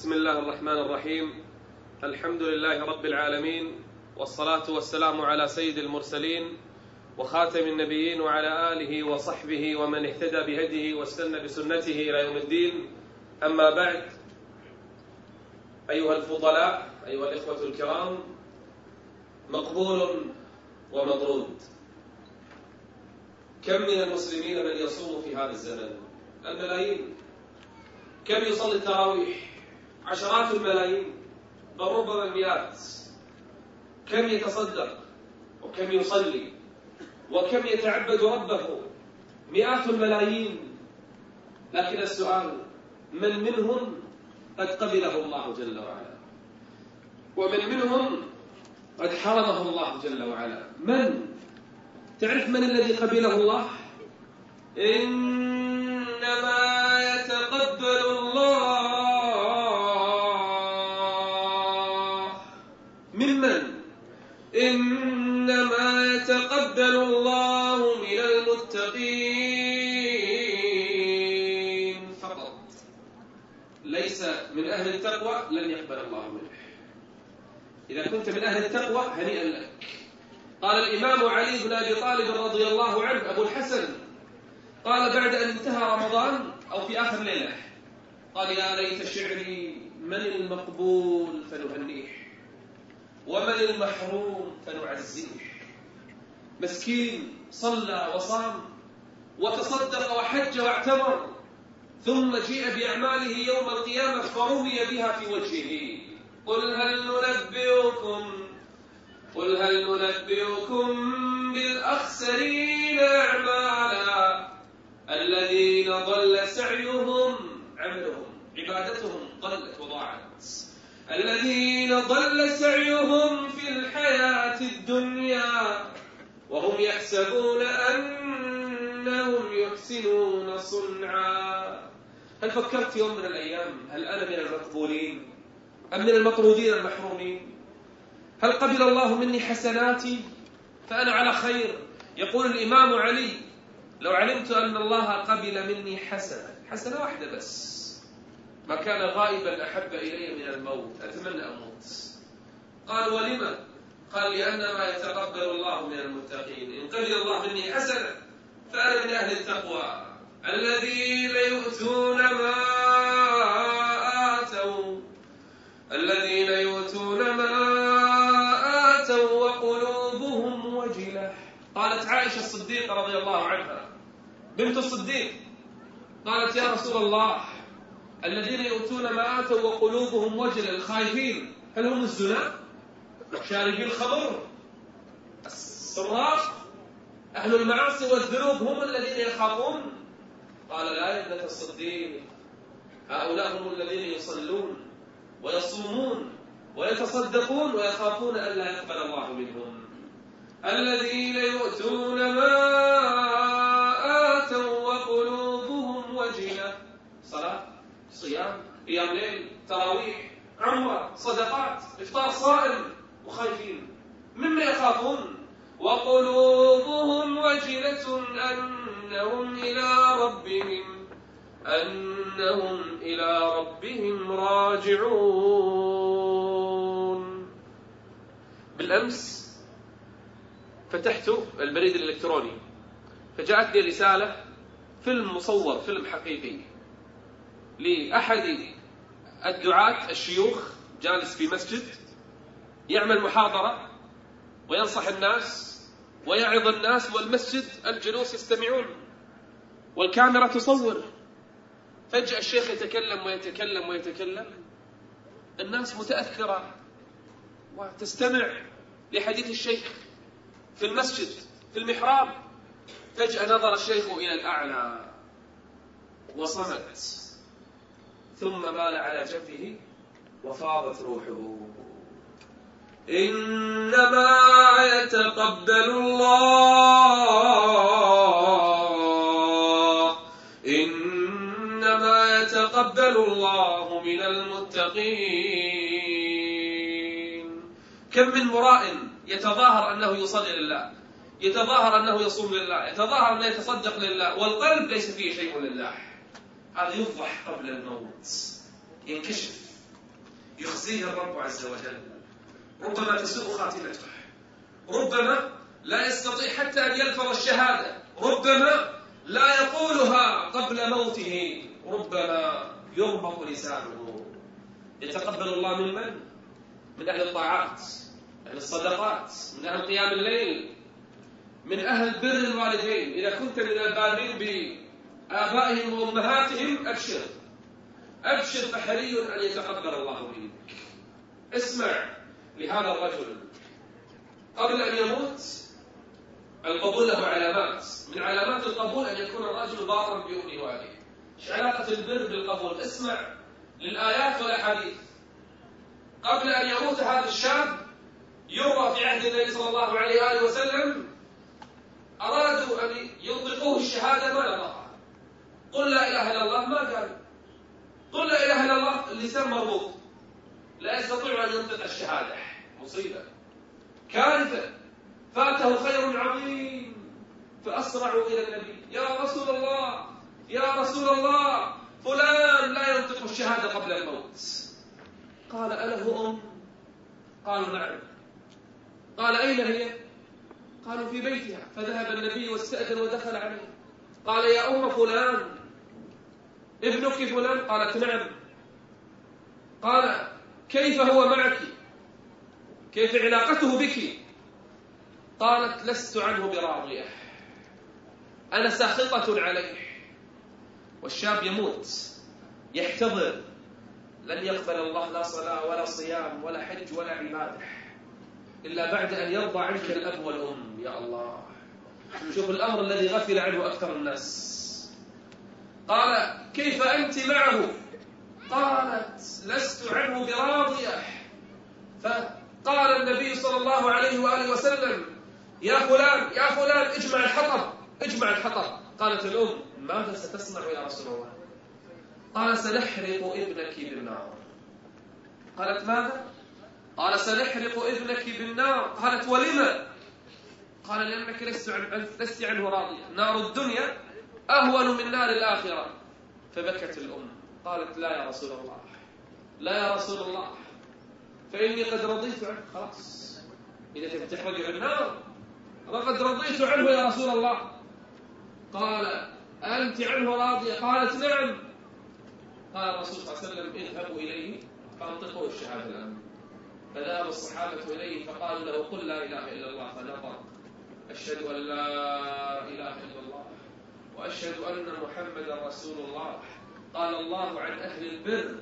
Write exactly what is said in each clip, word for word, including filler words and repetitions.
بسم الله الرحمن الرحيم. الحمد لله رب العالمين، والصلاة والسلام على سيد المرسلين وخاتم النبيين وعلى آله وصحبه ومن اهتدى بهديه واستنى بسنته إلى يوم الدين. أما بعد، أيها الفضلاء، أيها الإخوة الكرام، مقبول ومطرود. كم من المسلمين من يصوم في هذا الزمن؟ الملايين. كم يصلي التراويح؟ عشرات الملايين، بل ربما المئات. كم يتصدق وكم يصلي وكم يتعبد ربه؟ مئات الملايين. لكن السؤال، من منهم قد قبله الله جل وعلا، ومن منهم قد حرمه الله جل وعلا؟ من؟ تعرف من الذي قبله الله؟ إنما يتقبل الله ممن؟ إنما يتقبل الله من المتقين فقط. ليس من أهل التقوى لن يقبل الله منه. إذا كنت من أهل التقوى هنيئا لك. قال الإمام علي بن أبي طالب رضي الله عنه أبو الحسن، قال بعد أن انتهى رمضان أو في آخر ليلة، قال: يا ليت شعري من المقبول فنهنيه، ومن المحروم فنعزيه. مسكين صلى وصام وتصدق وحج واعتمر، ثم جيء بأعماله يوم القيامة فرمي بها في وجهه. قل هل ننبئكم قل هل ننبئكم بالأخسرين أعمالا الذين ضل سعيهم، عملهم عبادتهم ضلت وضاعت، الذين ضل سعيهم في الحياة الدنيا وهم يحسبون أنهم يحسنون صنعا. هل فكرت يوم من الأيام هل أنا من المقبولين أم من المطرودين المحرومين؟ هل قبل الله مني حسناتي فأنا على خير؟ يقول الإمام علي: لو علمت أن الله قبل مني حسنة حسنة واحدة بس ما كان غائبا أحب إلي من الموت، أتمنى أموت. قال: ولما؟ قال: لأنما يتقبل الله من المتقين. إن قبل الله مني حسنة فأنا من أهل التقوى، الذين يؤتون ما آتوا الذين يؤتون ما آتوا وقلوبهم وجلة. قالت عائشة الصديقة رضي الله عنها بنت الصديق، قالت: يا رسول الله، الذين يؤتون ما آتوا وقلوبهم وجلة، الخائفين، هل هم الزنا؟ شاربي الخمر؟ السراق؟ أهل المعاصي والذنوب هم الذين يخافون؟ قال: لا يا ابنة الصديق، هؤلاء هم الذين يصلون ويصومون ويتصدقون ويخافون أن لا يقبل الله منهم. الذين يؤتون ما آتوا وقلوبهم وجلة، صلاة، صيام، قيام ليل، تراويح، عمرة، صدقات، إفطار صائم، وخايفين. مما يخافون؟ وقلوبهم وجلة أنهم إلى ربهم أنهم إلى ربهم راجعون. بالأمس فتحت البريد الإلكتروني فجاءت لي رسالة، فيلم مصور، فيلم حقيقي لأحد الدعاة الشيوخ جالس في مسجد يعمل محاضرة وينصح الناس ويعظ الناس، والمسجد الجلوس يستمعون والكاميرا تصور. فجأة الشيخ يتكلم ويتكلم ويتكلم، الناس متأثرة وتستمع لحديث الشيخ في المسجد في المحراب. فجأة نظر الشيخ إلى الأعلى وصمت، ثم مال على جنبه وفاضت روحه. إنما يتقبل الله إنما يتقبل الله من المتقين. كم من مراء يتظاهر أنه يصلي لله، يتظاهر أنه يصوم لله، يتظاهر أنه يتصدق لله، والقلب ليس فيه شيء لله. هذا يفضح قبل الموت، ينكشف يخزيه الرب عز وجل، ربما تسوء خاتمته، ربما لا يستطيع حتى أن يلفظ الشهادة، ربما لا يقولها قبل موته، ربما يربط لسانه. يتقبل الله ممن؟ من أهل الطاعات، أهل الصدقات، من أهل قيام الليل، من أهل بر الوالدين. إذا كنت من البارين بآبائهم وأمهاتهم أبشر أبشر، فحري أن يتقبل الله منك. اسمع لهذا الرجل قبل أن يموت، القبول له علامات، من علامات القبول أن يكون الرجل بارا بأمه وأبيه. ايش علاقة البر بالقبول؟ اسمع للآيات والأحاديث. قبل أن يموت هذا الشاب يروى في عهد النبي صلى الله عليه وآله وسلم أرادوا أن ينطقوه الشهادة ما نطقها. قل لا إله إلا الله ما قال، قل لا إله إلا الله اللسان مربوط، لا يستطيع أن ينطق الشهادة. مصيبة، كارثة، فاته خير عظيم. فأسرعوا إلى النبي: يا رسول الله يا رسول الله، فلان لا ينطق الشهادة قبل الموت. قال: أله أم؟ قالوا: نعم. قال: أين هي؟ قالوا: في بيتها. فذهب النبي واستأذن ودخل عليه. قال: يا أم فلان، ابنك فلان؟ قالت: نعم. قال: كيف هو معك؟ كيف علاقته بك؟ قالت: لست عنه براضية، أنا ساخطة عليه. والشاب يموت يحتضر، لن يقبل الله لا صلاة ولا صيام ولا حج ولا عبادة إلا بعد أن يرضى عنك الأب والأم. يا الله، شوف الأمر الذي غفل عنه أكثر الناس. قال: كيف أنت معه؟ قالت: لست عنه براضية. فقال النبي صلى الله عليه وآله وسلم: يا فلان يا فلان، اجمع الحطب اجمع الحطب. قالت الأم: ماذا ستصنع يا رسول الله؟ قال: سنحرق ابنك بالنار. قالت: ماذا؟ قال: سنحرق ابنك بالنار. قالت: ولما؟ قال: لأنك لست عن لست عنه راضية، نار الدنيا أهون من نار الآخرة. فبكت الأم، قالت: لا يا رسول الله، لا يا رسول الله، فإني قد رضيت عنه. خلاص، إذا تحرق بالنار لقد رضيت عنه يا رسول الله. قال: أنت عنه راضية؟ قالت: نعم. قال الرسول صلى الله عليه وسلم: اذهبوا إليه فانطقوا الشهادة الآن. فذهب الصحابة إليه فقالوا له: قل لا إله إلا الله. فنطق: أشهد أن لا إله إلا الله وأشهد أن محمدا رسول الله. قال الله عن أهل البر: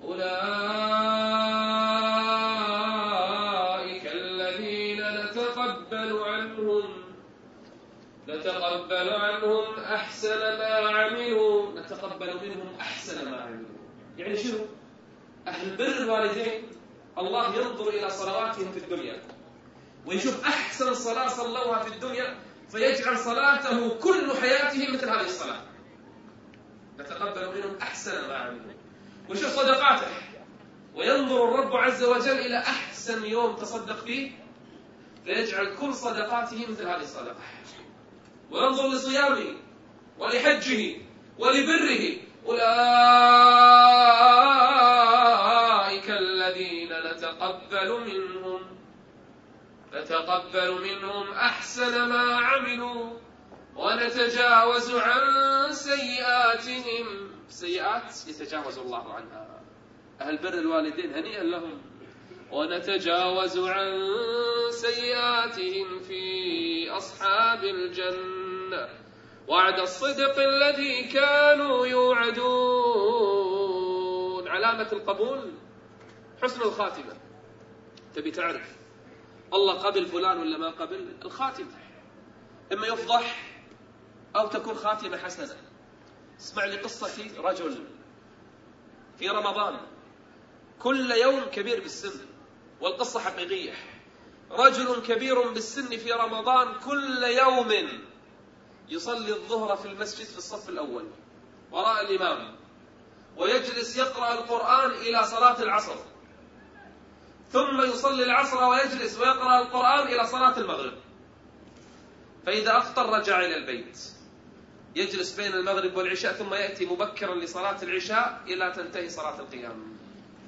أولئك الذين نتقبل عنهم نتقبل عنهم أحسن ما عملوا. نتقبل منهم أحسن ما عملوا، يعني شنو؟ أهل بر الوالدين الله ينظر إلى صلواتهم في الدنيا ويشوف أحسن صلاة صلوها في الدنيا فيجعل صلاته كل حياتهم مثل هذه الصلاة. نتقبل منهم أحسن ما عملوا. وشوف صدقاته، وينظر الرب عز وجل إلى أحسن يوم تصدق فيه فيجعل كل صدقاته مثل هذه الصدقة. وينظر لصيامه ولحجه ولبره: أولئك الذين نتقبل منهم نتقبل منهم أحسن ما عملوا ونتجاوز عن سيئاتهم. سيئات يتجاوز الله عنها. أهل بر الوالدين هنيئا لهم. ونتجاوز عن سيئاتهم في أصحاب الجنة وعد الصدق الذي كانوا يوعدون. علامة القبول حسن الخاتمة. تبي تعرف الله قبل فلان ولا ما قبل؟ الخاتمة، إما يفضح أو تكون خاتمة حسنة. اسمع لي قصة رجل في رمضان، كل يوم كبير بالسن، والقصة حقيقية. رجل كبير بالسن في رمضان كل يوم يصلي الظهر في المسجد في الصف الأول وراء الإمام، ويجلس يقرأ القرآن إلى صلاة العصر، ثم يصلي العصر ويجلس ويقرأ القرآن إلى صلاة المغرب. فإذا أفطر رجع إلى البيت، يجلس بين المغرب والعشاء، ثم يأتي مبكرا لصلاة العشاء إلى تنتهي صلاة القيام.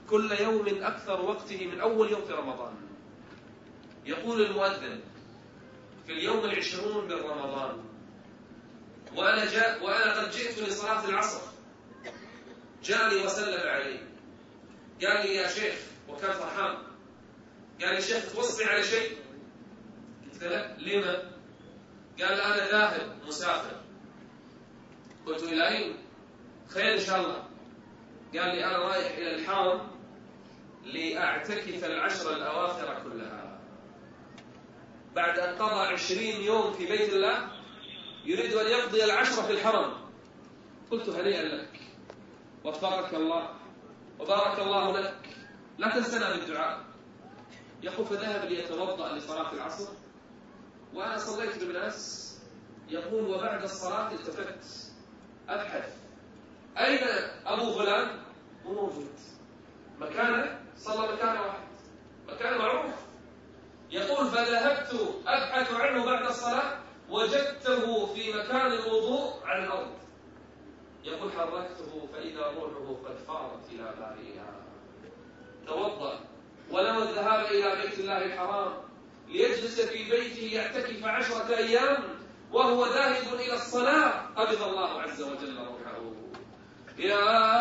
كل يوم أكثر وقته من أول يوم في رمضان. يقول المؤذن في اليوم العشرون من رمضان وأنا, جاء وأنا قد جئت لصلاة العصر، جاءني وسلم علي، قال لي يا شيخ، وكان فرحان، قال لي شيخ توصي على شيء؟ قلت له لما؟ قال أنا ذاهب مسافر. قلت إلى أين؟ خير إن شاء الله. قال لي أنا رايح إلى الحرم لأعتكف العشر الأواخر كلها. بعد أن قضى عشرين يوم في بيت الله يريد أن يقضي العشرة في الحرم. قلت هنيئا لك وفقك الله وبارك الله لك، لا تنسنا بالدعاء. يقول فذهب ليتوضأ لصلاة العصر وأنا صليت بالناس. يقول وبعد الصلاة التفت أبحث أين أبو فلان؟ مو موجود، مكانه صلى مكان واحد، مكان معروف. يقول فذهبت أبحث عنه بعد الصلاة وجدته في مكان الوضوء على الأرض. يقول حركته فإذا روحه قد فارت إلى بارئها. توضأ ونوى الذهاب إلى بيت الله الحرام ليجلس في بيته يعتكف عشرة أيام وهو ذاهب إلى الصلاة. قبض الله عز وجل روحه. يا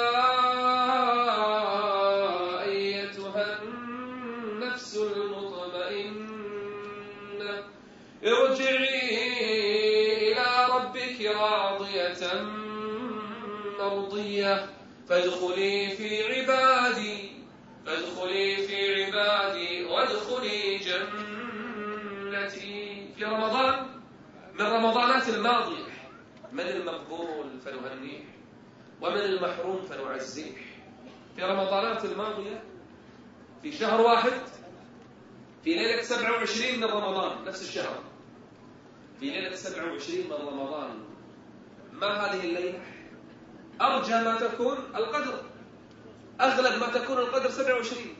أيتها النفس المطمئنة ارجعي إلى ربك راضية مرضية فادخلي في عبادي فادخلي في عبادي وادخلي جنتي. في رمضان من رمضانات الماضية من المقبول فنهنيه ومن المحروم فنعزيه. في رمضانات الماضية في شهر واحد في ليلة سبعة وعشرين من رمضان، نفس الشهر في ليلة سبعة وعشرين من رمضان، ما هذه الليلة؟ أرجى ما تكون القدر، أغلب ما تكون القدر سبعة وعشرين.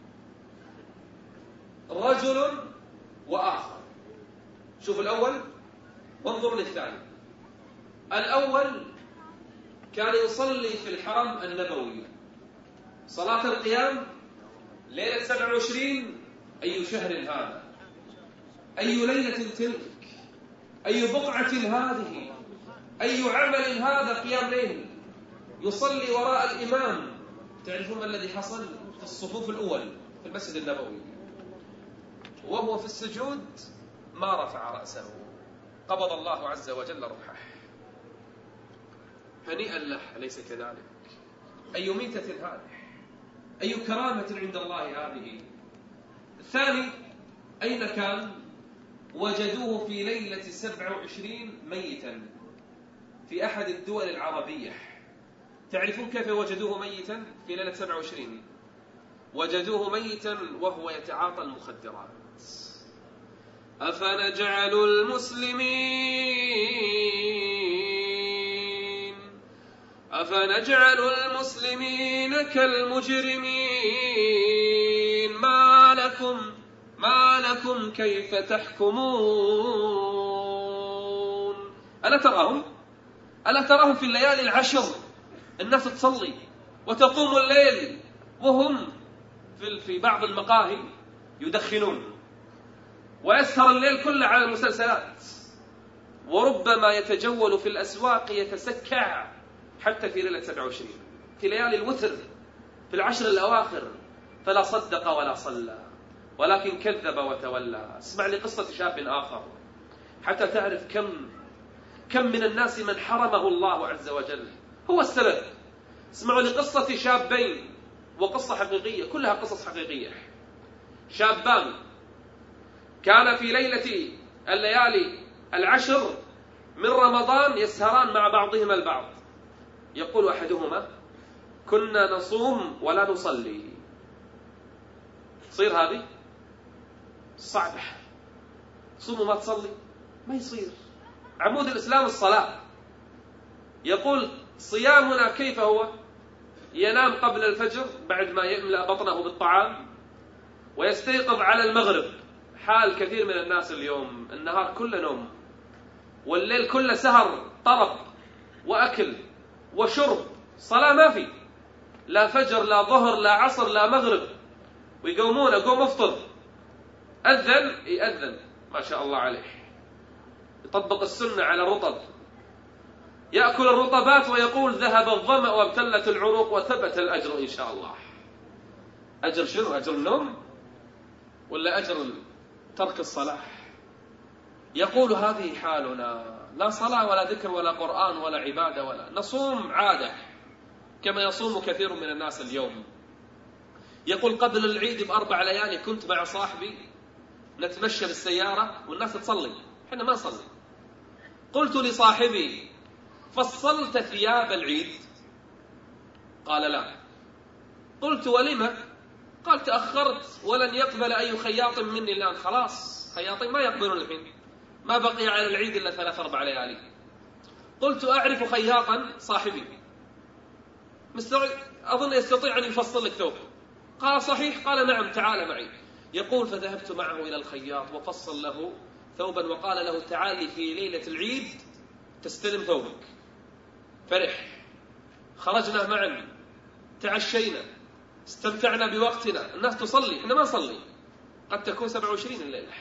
رجل وآخر. شوف الأول وانظر للثاني. الأول كان يصلي في الحرم النبوي صلاة القيام ليلة سبعة وعشرين. أي شهر هذا؟ أي ليلة تلك؟ أي بقعة هذه؟ أي عمل هذا؟ قيام ليل يصلي وراء الإمام. تعرفون ما الذي حصل؟ في الصفوف الأول في المسجد النبوي وهو في السجود ما رفع رأسه، قبض الله عز وجل روحه. هنيئا له، أليس كذلك؟ أي ميتة هذه، أي كرامة عند الله هذه. الثاني أين كان؟ وجدوه في ليلة سبعة وعشرين ميتا في أحد الدول العربية. تعرفون كيف وجدوه ميتا في ليلة سبعة وعشرين؟ وجدوه ميتا وهو يتعاطى المخدرات. أفنجعل المسلمين أفنجعل المسلمين كالمجرمين ما لكم ما لكم كيف تحكمون. ألا تراهم ألا تراهم في الليالي العشر الناس تصلي وتقوم الليل وهم في بعض المقاهي يدخنون، ويسهر الليل كله على المسلسلات، وربما يتجول في الأسواق يتسكع حتى في ليلة سبعة وعشرين في ليالي الوتر في العشر الأواخر. فلا صدق ولا صلى ولكن كذب وتولى. اسمع لقصة شاب آخر حتى تعرف كم كم من الناس من حرمه الله عز وجل هو السبب. اسمعوا لقصة شابين، وقصة حقيقية، كلها قصص حقيقية. شابان كان في ليلة الليالي العشر من رمضان يسهران مع بعضهما البعض. يقول أحدهما كنا نصوم ولا نصلي. تصير هذه صعبة، صوم وما تصلي ما يصير. عمود الإسلام الصلاة. يقول صيامنا كيف هو؟ ينام قبل الفجر بعد ما يملأ بطنه بالطعام ويستيقظ على المغرب. حال كثير من الناس اليوم، النهار كله نوم والليل كله سهر، طرب وأكل وشرب، صلاة ما في. لا فجر لا ظهر لا عصر لا مغرب، ويقومون قوم افطر، أذن يأذن ما شاء الله عليه، يطبق السنة على رطب، يأكل الرطبات ويقول ذهب الظمأ وابتلت العروق وثبت الأجر إن شاء الله. أجر شنو؟ أجر النوم ولا أجر ترك الصلاة؟ يقول هذه حالنا، لا صلاة ولا ذكر ولا قرآن ولا عبادة ولا نصوم عادة كما يصوم كثير من الناس اليوم. يقول قبل العيد بأربع ليالي كنت مع صاحبي نتمشى بالسيارة والناس تصلي، احنا ما نصلي. قلت لصاحبي فصلت ثياب العيد؟ قال لا. قلت ولما؟ قال تأخرت ولن يقبل أي خياط مني الآن، خلاص خياطين ما يقبلون الحين، ما بقي على العيد إلا ثلاث أربع ليالي. قلت أعرف خياطا صاحبي مستوعب أظن يستطيع أن يفصل لك ثوب. قال صحيح؟ قال نعم تعال معي. يقول فذهبت معه إلى الخياط وفصل له ثوبا وقال له تعالي في ليلة العيد تستلم ثوبك. فرح، خرجنا معا، تعشينا، استمتعنا بوقتنا. الناس تصلي احنا ما نصلي، قد تكون سبعة وعشرين الليلة.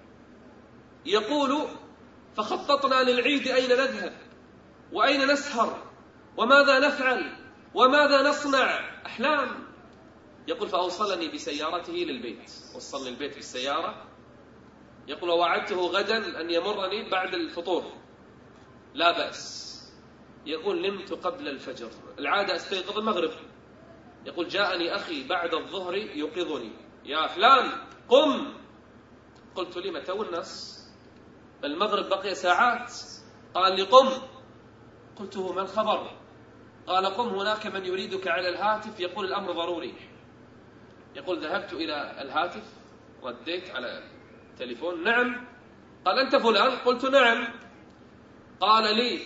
يقول فخططنا للعيد أين نذهب وأين نسهر وماذا نفعل وماذا نصنع، أحلام. يقول فأوصلني بسيارته للبيت، وصلني البيت بالسيارة. يقول ووعدته غدا أن يمرني بعد الفطور، لا بأس. يقول نمت قبل الفجر، العادة استيقظ المغرب. يقول جاءني أخي بعد الظهر يوقظني يا فلان قم. قلت لما تو الناس المغرب بقي ساعات. قال لي قم. قلت ما الخبر؟ قال قم هناك من يريدك على الهاتف يقول الأمر ضروري. يقول ذهبت إلى الهاتف رديت على التليفون نعم. قال أنت فلان؟ قلت نعم. قال لي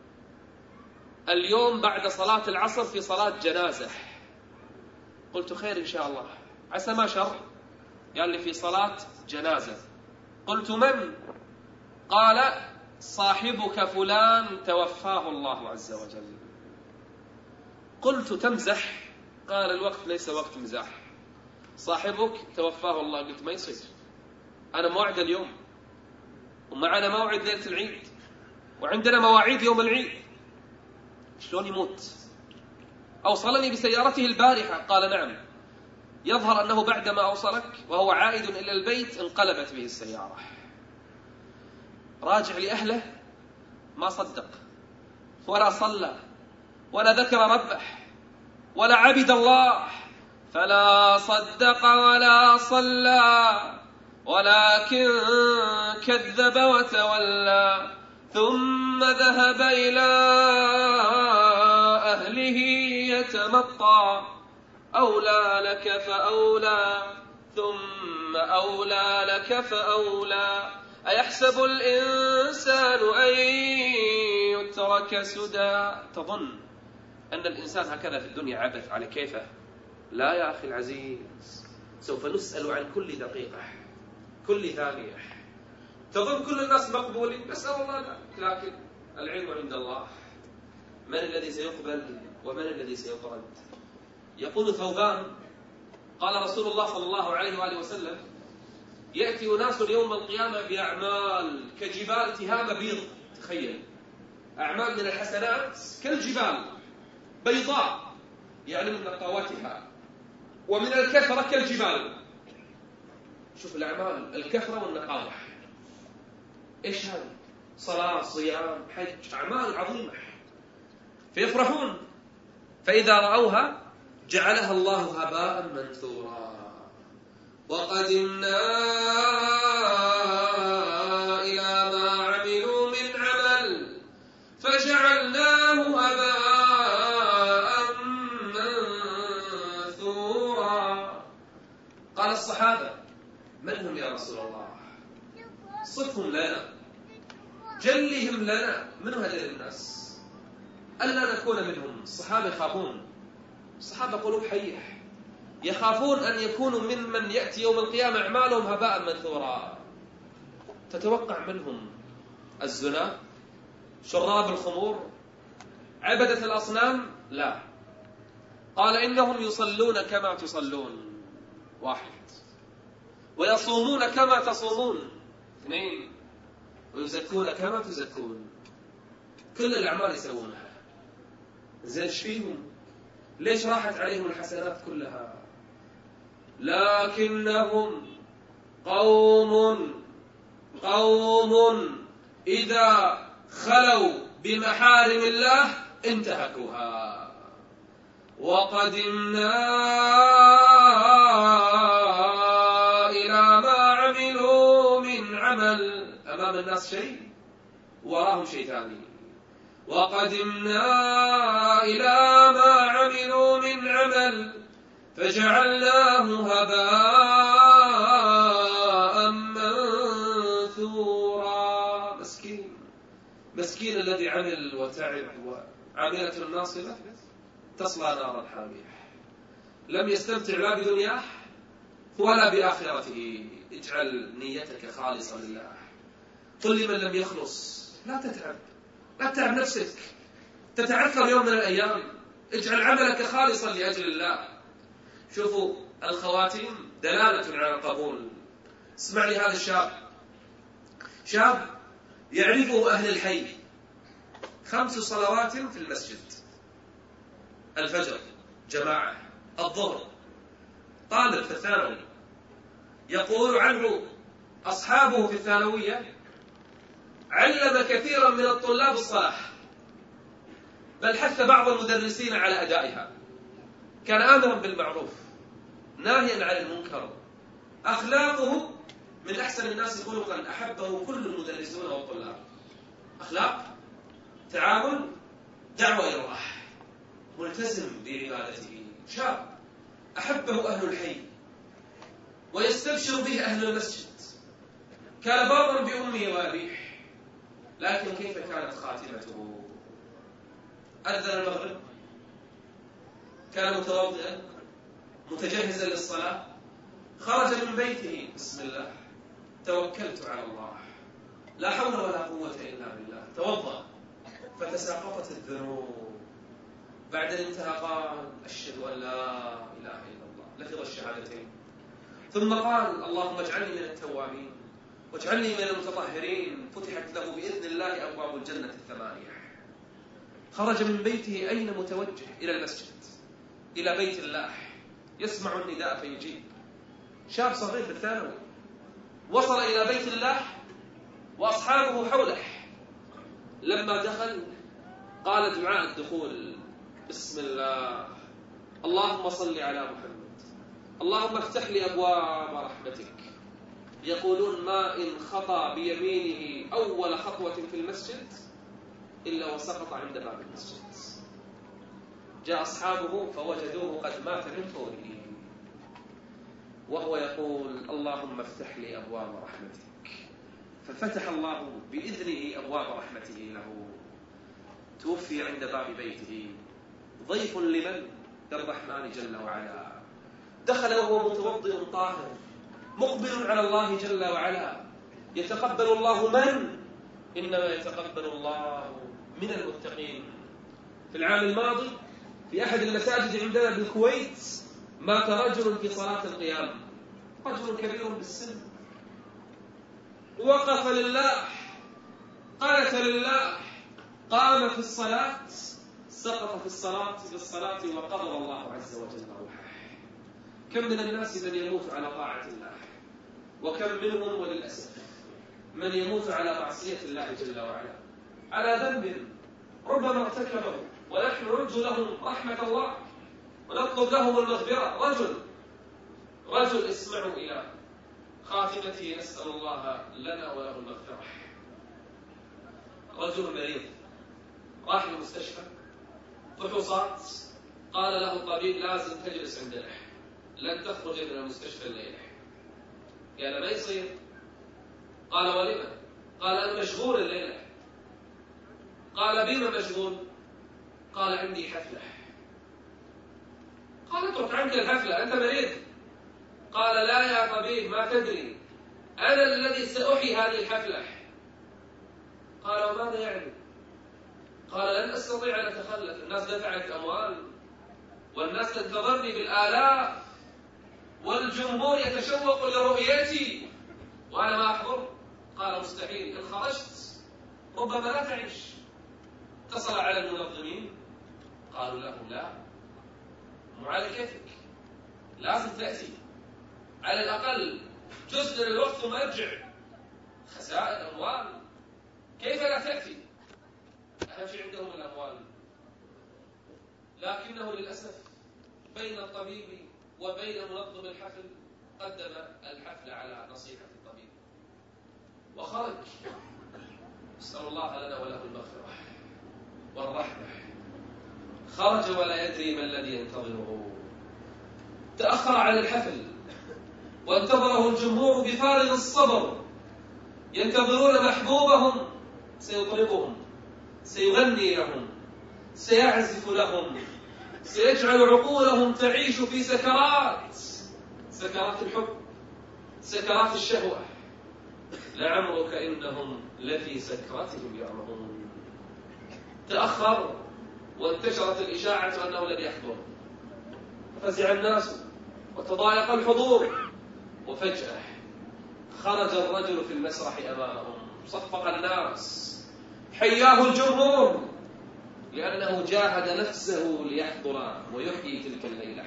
اليوم بعد صلاة العصر في صلاة جنازة. قلت خير إن شاء الله عسى ما شر. قال لي في صلاة جنازة. قلت من؟ قال صاحبك فلان توفاه الله عز وجل. قلت تمزح؟ قال الوقت ليس وقت مزاح، صاحبك توفاه الله. قلت ما يصير، أنا موعد اليوم ومعنا موعد ليلة العيد وعندنا مواعيد يوم العيد، شلون يموت؟ أوصلني بسيارته البارحة. قال نعم. يظهر أنه بعدما أوصلك وهو عائد إلى البيت انقلبت به السيارة. راجع لأهله ما صدق ولا صلى ولا ذكر ربه ولا عبد الله، فلا صدق ولا صلى ولكن كذب وتولى، ثم ذهب إلى أهله يتمطى، أولى لك فأولى ثم أولى لك فأولى، أيحسب الإنسان أن يترك سدى. تظن أن الإنسان هكذا في الدنيا عبث على كيفه؟ لا يا أخي العزيز، سوف نسأل عن كل دقيقة كل ثانية. تظن كل الناس مقبولين؟ نسأل الله لا. لكن العلم عند الله، من الذي سيقبل ومن الذي سيطرد؟ يقول ثوبان قال رسول الله صلى الله عليه وآله وسلم يأتي أناس يوم القيامة بأعمال كجبال تهام بيض. تخيل أعمال من الحسنات كالجبال بيضاء يعني من نقاوتها، ومن الكثرة كالجبال. شوف الأعمال الكثرة والنقاوة، إيش هذا؟ صلاة صيام حج، أعمال عظيمة. فيفرحون، فإذا رأوها جعلها الله هباء منثورا. وقدمنا إلى ما عملوا من عمل فجعلناه هباء منثورا. قال الصحابة من هم يا رسول الله؟ صفهم لنا، جلهم لنا، من هذول الناس ألا نكون منهم. الصحابة يخافون، الصحابة قلوب حية، يخافون أن يكونوا ممن يأتي يوم القيامة أعمالهم هباء منثورا. تتوقع منهم الزنا، شراب الخمور، عبدة الأصنام؟ لا، قال إنهم يصلون كما تصلون، واحد، ويصومون كما تصومون، اثنين، ويزكون كما تزكون. كل الأعمال يسوونها. زين ايش فيهم؟ ليش راحت عليهم الحسنات كلها؟ لكنهم قوم قوم إذا خلوا بمحارم الله انتهكوها. وقدمنا إلى ما عملوا من عمل. أمام الناس شيء، وراهم شيء ثاني. وقدمنا إلى ما عملوا من عمل فجعلناه هباء منثورا. مسكين مسكين الذي عمل وتعب وعملته الناصبة تصلى نارا حامية، لم يستمتع لا بدنياه ولا بآخرته. اجعل نيتك خالصة لله. قل لمن لم يخلص لا تتعب، لا تتعب نفسك، تتعثر يوم من الأيام. اجعل عملك خالصا لأجل الله. شوفوا الخواتيم دلالة على القبول. اسمع لي هذا الشاب، شاب يعرفه أهل الحي، خمس صلوات في المسجد، الفجر جماعة، الظهر، طالب في الثانوي. يقول عنه أصحابه في الثانوية علم كثيرا من الطلاب الصلاة، بل حث بعض المدرسين على أدائها. كان آمرا بالمعروف ناهيا عن المنكر. أخلاقه من أحسن الناس خلقا، أحبه كل المدرسون والطلاب. أخلاق، تعاون، دعوة إلى الله، ملتزم بعبادته. شاب أحبه أهل الحي ويستبشر به أهل المسجد. كان بارا بأمه وأبيه، لكن كيف كانت خاتمته؟ أذن المغرب، كان متوضئا متجهزا للصلاة، خرج من بيته، بسم الله توكلت على الله، لا حول ولا قوة إلا بالله. توضأ فتساقطت الذنوب. بعد الانتهاء قال أشهد أن لا إله إلا الله، لفظ الشهادتين، ثم قال اللهم اجعلني من التوابين واجعلني من المتطهرين. فتحت له بإذن الله أبواب الجنة الثمانية. خرج من بيته أين متوجه؟ إلى المسجد، إلى بيت الله، يسمع النداء فيجيب. شاب صغير في الثانوي وصل إلى بيت الله وأصحابه حوله. لما دخل قال دعاء الدخول بسم الله، اللهم صل على محمد، اللهم افتح لي أبواب رحمتك. يقولون ما إن خطى بيمينه أول خطوة في المسجد إلا وسقط عند باب المسجد. جاء أصحابه فوجدوه قد مات من فوره، وهو يقول اللهم افتح لي أبواب رحمتك. ففتح الله بإذنه أبواب رحمته له. توفي عند باب بيته، ضيف لمن؟ للرحمن جل وعلا. دخل وهو متوضئ طاهر مقبل على الله جل وعلا. يتقبل الله من؟ إنما يتقبل الله من المتقين. في العام الماضي في أحد المساجد عندنا بالكويت مات رجل في صلاة القيام، رجل كبير بالسن، وقف لله، قالت لله، قام في الصلاة، سقط في الصلاة في الصلاة وقبض الله عز وجل روحه. كم من الناس من يموت على طاعة الله، وكم منهم وللأسف من يموت على معصية الله جل وعلا، على ذنب ربما ارتكبه، ونحن نرجو لهم رحمة الله ونطلب لهم المغفرة. رجل رجل اسمعوا إلى خاتمته، نسأل الله لنا وله المغفرة. رجل مريض راح المستشفى، فحوصات، قال له الطبيب لازم تجلس عندنا، لن تخرج من المستشفى الليلة. قال ما يصير؟ قال ولما؟ قال أنا مشغول الليلة. قال بما مشغول؟ قال عندي حفلة. قال اترك عنك الحفلة، أنت مريض. قال لا يا طبيب، ما تدري أنا الذي سأحيي هذه الحفلة. قال وماذا يعني؟ قال لن أستطيع أن أتخلف، الناس دفعت أموال والناس تنتظرني بالآلاف، والجمهور يتشوق لرؤيتي وأنا ما أحضر. قال مستحيل، إن خرجت ربما لا تعيش. اتصل على المنظمين قالوا له لا، مو على كيفك، لازم تأتي على الأقل جزء من الوقت ثم ارجع. خسائر أموال، كيف لا تأتي؟ أهم شيء عندهم الأموال. لكنه للأسف بين الطبيب وبين منظم الحفل قدم الحفل على نصيحة الطبيب وخرج. نسأل الله لنا وله المغفرة والرحمة. خرج ولا يدري ما الذي ينتظره. تأخر عن الحفل وانتظره الجمهور بفارغ الصبر، ينتظرون محبوبهم سيطربهم، سيغني لهم، سيعزف لهم، سيجعل عقولهم تعيش في سكرات، سكرات الحب، سكرات الشهوة. لعمرك إنهم لفي سكرتهم يعمهون. تأخر وانتشرت الإشاعة أنه لن يحضر، ففزع الناس وتضايق الحضور، وفجأة خرج الرجل في المسرح أمامهم، صفق الناس، حياه الجمهور، لأنه جاهد نفسه ليحضر ويحيي تلك الليلة.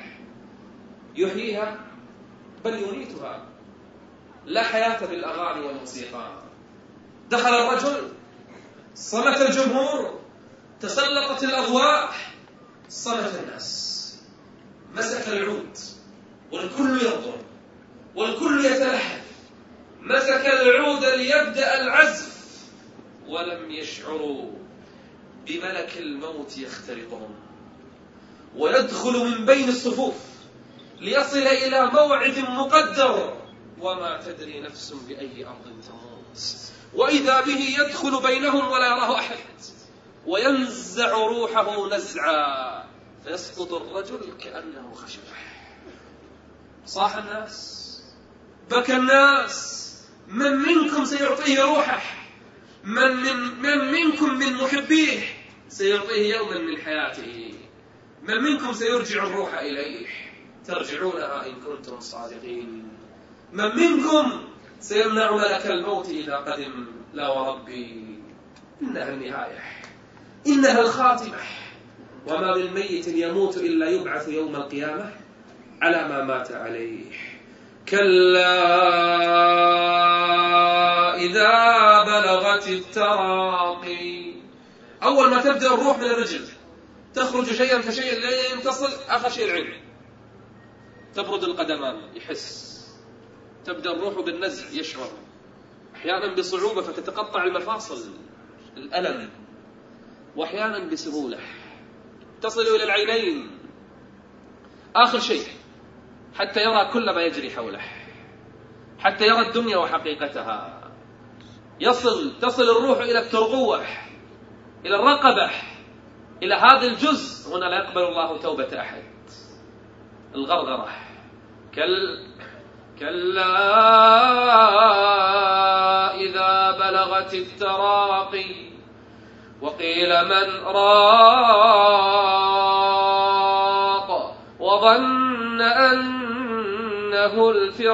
يحييها بل يميتها. لا حياة بالأغاني والموسيقى. دخل الرجل، صمت الجمهور، تسلقت الأضواء، صمت الناس. مسك العود والكل ينظر والكل يتلهف. مسك العود ليبدأ العزف ولم يشعروا بملك الموت يخترقهم ويدخل من بين الصفوف ليصل إلى موعد مقدر، وما تدري نفس بأي أرض تموت. وإذا به يدخل بينهم ولا يراه أحد وينزع روحه نزعا فيسقط الرجل كأنه خشبة. صاح الناس، بكى الناس. من منكم سيعطيه روحه؟ من, من, من منكم من محبيه سيعطيه يوما من حياته؟ من منكم سيرجع الروح إليه؟ ترجعونها إن كنتم صادقين. من منكم سيمنع ملك الموت إذا قدم؟ لا وربي، إنها النهاية، إنها الخاتمة. وما من ميت يموت إلا يبعث يوم القيامة على ما مات عليه. كلا إذا بلغت التراقي. أول ما تبدأ الروح من الرجل تخرج شيئا فشيئا لين تصل آخر شيء العين. تبرد القدمان يحس، تبدأ الروح بالنزع يشعر، أحيانا بصعوبة فتتقطع المفاصل الألم، وأحيانا بسهولة تصل إلى العينين. آخر شيء حتى يرى كل ما يجري حوله، حتى يرى الدنيا وحقيقتها. يصل تصل الروح إلى الترقوة، إلى الرقبة، إلى هذا الجزء. هنا لا يقبل الله توبة أحد. الغرغرة. كل كلا إذا بلغت التراقي وقيل من راق وظن أنه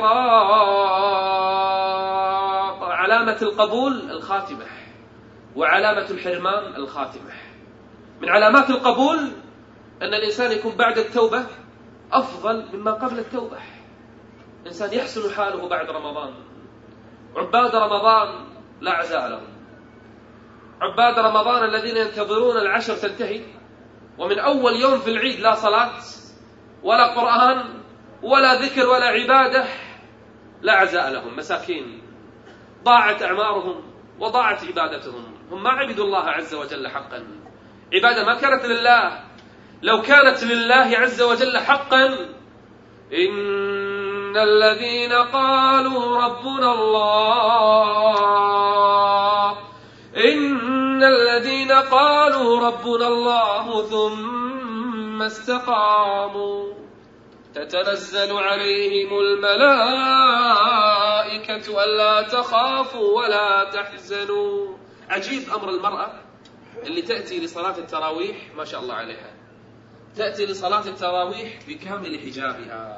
الفراق. علامة القبول الخاتمة، وعلامة الحرمان الخاتمة. من علامات القبول أن الإنسان يكون بعد التوبة أفضل مما قبل التوبة. الإنسان يحسن حاله بعد رمضان. عباد رمضان لا عزاء لهم. عباد رمضان الذين ينتظرون العشر تنتهي ومن أول يوم في العيد لا صلاة ولا قرآن ولا ذكر ولا عبادة، لا عزاء لهم. مساكين ضاعت أعمارهم وضاعت عبادتهم. هم ما عبدوا الله عز وجل حقا. عبادة ما كانت لله. لو كانت لله عز وجل حقا، إن الذين قالوا ربنا الله إن الذين قالوا ربنا الله ثم استقاموا تتنزل عليهم الملائكة ألا تخافوا ولا تحزنوا. عجيب أمر المرأة اللي تأتي لصلاة التراويح ما شاء الله عليها، تأتي لصلاة التراويح بكامل حجابها،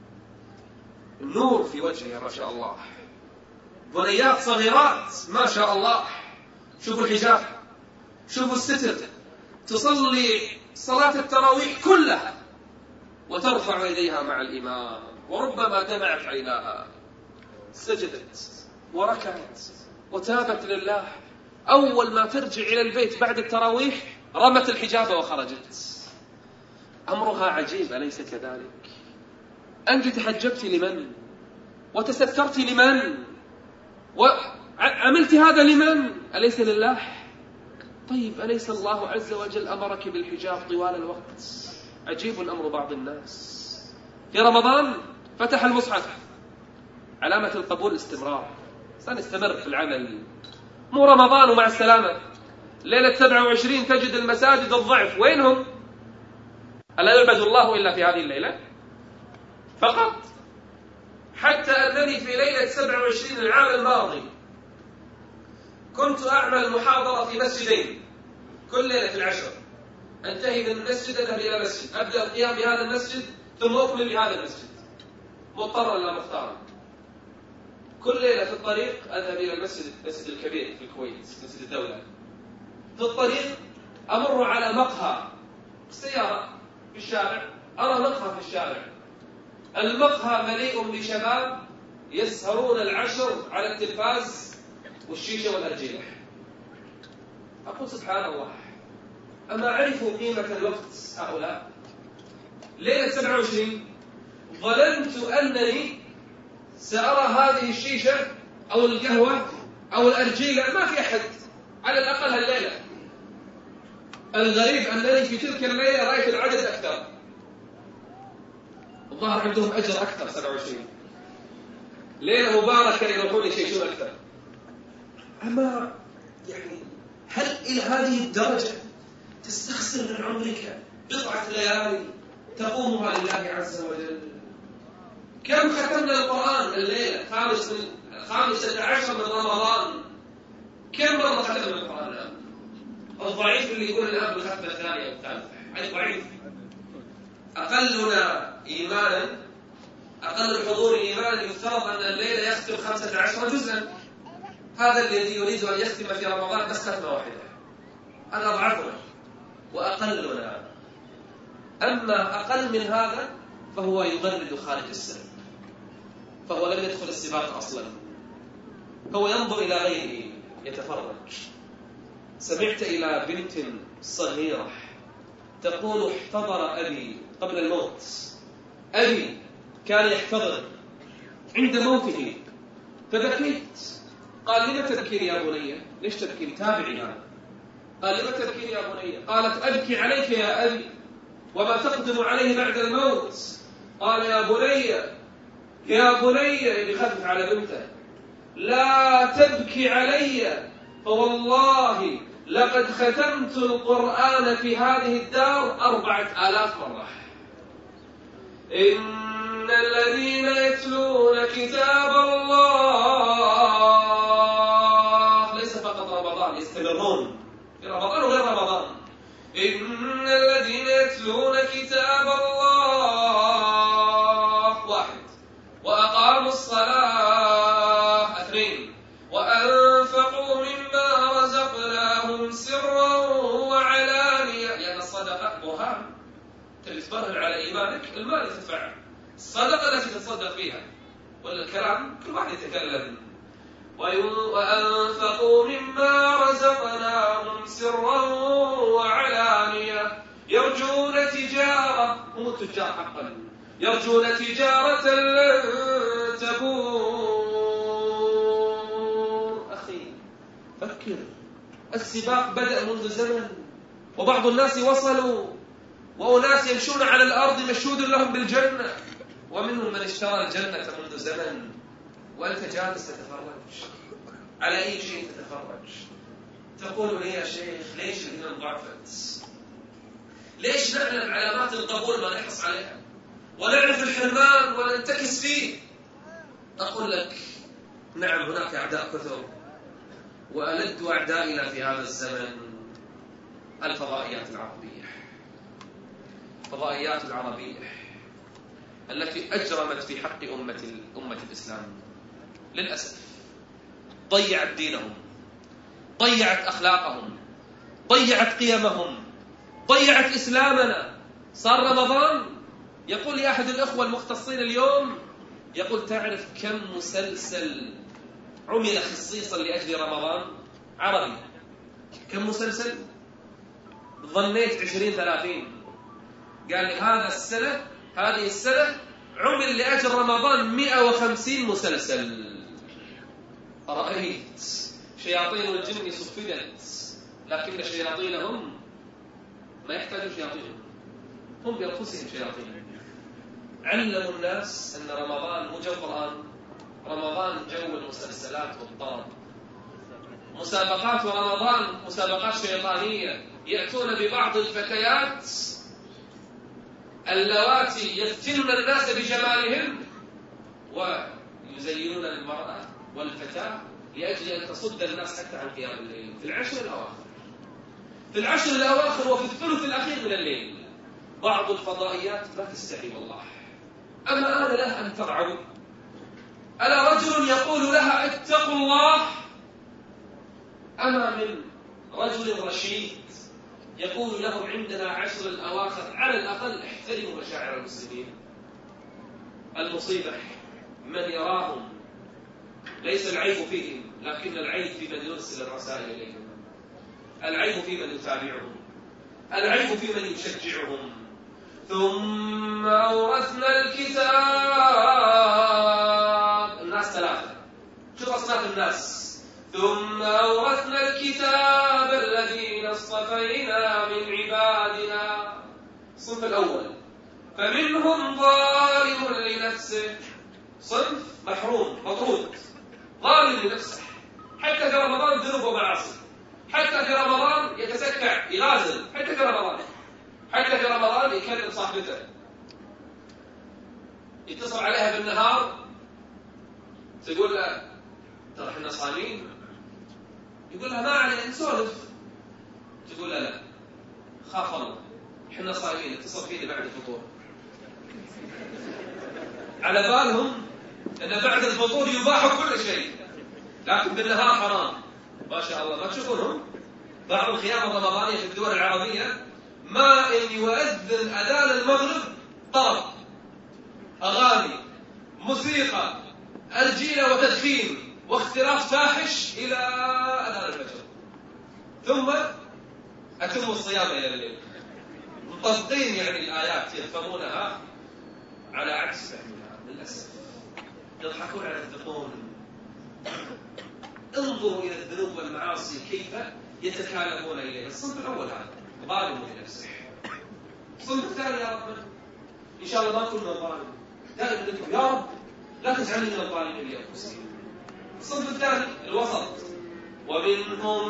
النور في وجهها ما شاء الله، بنيات صغيرات ما شاء الله، شوفوا الحجاب، شوفوا الستر، تصلي صلاة التراويح كلها وترفع يديها مع الإمام، وربما دمعت عيناها، سجدت وركعت وتابت لله. أول ما ترجع إلى البيت بعد التراويح رمت الحجاب وخرجت. أمرها عجيب أليس كذلك؟ أنت تحجبت لمن؟ وتسترت لمن؟ وعملت هذا لمن؟ أليس لله؟ طيب أليس الله عز وجل أمرك بالحجاب طوال الوقت؟ عجيب أمر بعض الناس. في رمضان فتح المصحف، علامة القبول استمرار، سنستمر في العمل، مو رمضان ومع السلامة. ليلة سبعة وعشرين تجد المساجد الضعف، وينهم؟ ألا يعبد الله إلا في هذه الليلة فقط؟ حتى أنني في ليلة سبعة وعشرين العام الماضي كنت أعمل محاضرة في مسجدين كل ليلة في العشر، أنتهي من المسجد أذهب إلى مسجد، أبدأ القيام بهذا المسجد ثم أكمل بهذا المسجد، مضطرا لا مختارا. كل ليلة في الطريق أذهب إلى المسجد المسجد الكبير في الكويت، مسجد الدولة. في الطريق أمر على مقهى سيارة في الشارع، أرى مقهى في الشارع، المقهى مليء بشباب يسهرون العشر على التلفاز والشيشة والأرجيلة. أقول سبحان الله، أما عرفوا قيمة الوقت هؤلاء؟ ليلة سبعة وعشرين ظننت أنني سأرى هذه الشيشة أو القهوة أو الأرجيلة، ما في أحد على الأقل هالليلة. الغريب أنني في تلك الليلة رأيت العدد أكثر، الظاهر عندهم أجر أكثر. سبعة وعشرين ليلة مباركة يروحون يشيشون أكثر. أما يعني هل إلى هذه الدرجة تستخسر من عمرك بضعة ليالي تقومها لله عز وجل؟ كم ختمنا القرآن الليلة؟ خامس من خامسة عشر من رمضان، كم مرة ختمنا القرآن الآن؟ الضعيف اللي يقول الآن بالختمة الثانية والثالثة هذا ضعيف. أقلنا إيمانا، أقل الحضور إيمانا يفترض أن الليلة يختم خمسة عشر جزءا. هذا الذي يريد أن يختم في رمضان بس ختمة واحدة، هذا ضعفنا وأقلنا. أما أقل من هذا فهو يغرد خارج السن، فهو لم يدخل السباق أصلا، هو ينظر إلى غيره يتفرج. سمعت إلى بنت صغيرة تقول احتضر أبي قبل الموت، أبي كان يحتضر عند موته فبكيت. قال لما تبكين يا بني؟ ليش تبكين؟ تابعي هذا. قال لما تبكين يا بني؟ قالت أبكي عليك يا أبي وما تقدم عليه بعد الموت. قال يا بني يا بني بخفف على بنته، لا تبكي علي فوالله لقد ختمت القرآن في هذه الدار أربعة آلاف مرة. إن الذين يتلون كتاب الله، ليس فقط رمضان، يستمرون في رمضان وغير رمضان. إن الذين يتلون كتاب الله واحد، وأقاموا الصلاة اثنين، وأنفقوا مما رزقناهم سرا وعلانية، لأن الصدقة برهان تبرهن على إيمانك، المال تدفعه، الصدقة التي تتصدق فيها، ولا الكلام كل واحد يتكلم. وأنفقوا مما رزقناهم سرا وعلانية يرجون تجارة، هم التجار حقا، يرجون تجارة لن تبور. أخي فكر، السباق بدأ منذ زمن، وبعض الناس وصلوا، وأناس يمشون على الأرض مشهود لهم بالجنة، ومنهم من اشترى الجنة منذ زمن، وأنت جالس تتفرج. على أي شيء تتفرج؟ تقول لي يا شيخ ليش الإيمان ضعفت؟ ليش نعلم علامات القبول ما نحرص عليها، ونعرف الحرمان وننتكس فيه؟ أقول لك نعم، هناك أعداء كثر، وألد أعدائنا في هذا الزمن الفضائيات العربية. فضائيات العربية التي أجرمت في حق أمة أمة الإسلام للأسف، ضيعت دينهم، ضيعت أخلاقهم، ضيعت قيمهم، ضيعت إسلامنا. صار رمضان، يقول لي أحد الأخوة المختصين اليوم، يقول تعرف كم مسلسل عمل خصيصا لأجل رمضان عربي؟ كم مسلسل؟ ظنيت عشرين ثلاثين. قال لي هذا السنة هذه السنة عمل لأجل رمضان مئة وخمسين مسلسل. أرأيت شياطين الجن صفدت، لكن شياطينهم ما يحتاجوا شياطينهم، هم بأنفسهم شياطين. علموا الناس أن رمضان مو جو قرآن، رمضان جو المسلسلات والطرب. مسابقات رمضان مسابقات شيطانية، يأتون ببعض الفتيات اللواتي يفتنن الناس بجمالهن ويزينون المرأة والفتاة لأجل أن تصد الناس حتى عن قيام الليل في العشر الأواخر، في العشر الأواخر وفي الثلث الأخير من الليل. بعض الفضائيات لا تستحي والله. أما آن لها أن ترعوا. ألا رجل يقول لها اتقوا الله؟ أما من رجل رشيد يقول لهم عندنا عشر الأواخر على الأقل احترموا مشاعر المسلمين؟ المصيبة من يراهم، ليس العيب فيهم، لكن العيب في من يرسل الرسائل إليهم، العيب في من يتابعهم، العيب في من يشجعهم. ثم أورثنا الكتاب. الناس ثلاثة، شوف أصناف الناس. ثم أورثنا الكتاب الذين اصطفينا من عبادنا. الصنف الأول فمنهم ظالم لنفسه، صنف محروم مطرود، ظالم لنفسه، حتى في رمضان ذنوب ومعاصي، حتى في رمضان يتسكع يغازل، حتى في رمضان حتى في رمضان يكلم صاحبته، يتصل عليها بالنهار تقول له ترى احنا صايمين، يقول لها ما علينا نسولف، تقول له لا خاف الله احنا صايمين، اتصل فيني بعد الفطور. على بالهم ان بعد الفطور يباح كل شيء، لكن بالنهار حرام. ما شاء الله ما تشوفونهم بعض الخيام الرمضانية في الدول العربية ما إن يؤذن أذان المغرب طرب، أغاني، موسيقى، الجيلة وتدخين واختلاط فاحش إلى أذان الفجر، ثم أتم الصيام إلى الليل. مطبقين يعني الآيات يفهمونها على عكس فهمها للأسف، يضحكون على الذقون. انظروا إلى الذنوب والمعاصي كيف يتكالبون إليها. الصنف الأول هذا ظالم لنفسه. الصنف الثاني يا رب إن شاء الله ما كنا ظالم، دائما نقول يا رب لا تجعلني من الظالمين لأنفسهم. الصنف الثاني الوسط ومنهم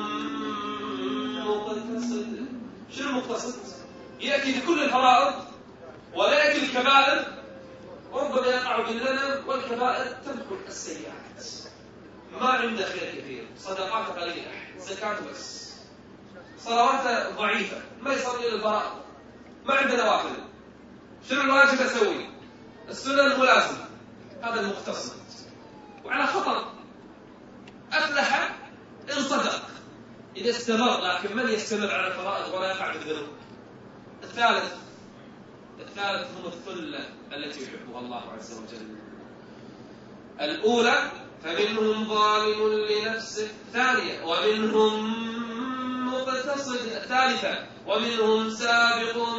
مقتصد. شنو المقتصد؟ يأتي بكل الفرائض ولا يأتي الكبائر، وربما يقع باللمم والكبائر تمحو السيئات. ما عنده خير كثير، صدقات قليلة، زكاة بس، صلوات ضعيفة، ما يصلي للفرائض، ما عنده نوافل. شنو الواجب أسوي؟ السنن ملازمة. هذا المقتصد وعلى خطر. أفلح إن صدق إذا استمر، لكن من يستمر على الفرائض ولا يقع بالذنوب؟ الثالث الثالث هم الثلة التي يحبها الله عز وجل. الأولى فمنهم ظالم لنفسه، ثانية ومنهم مقتصد، الثالثة ومنهم سابق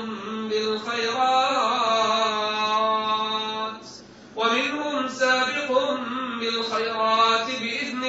بالخيرات، ومنهم سابق بالخيرات بإذن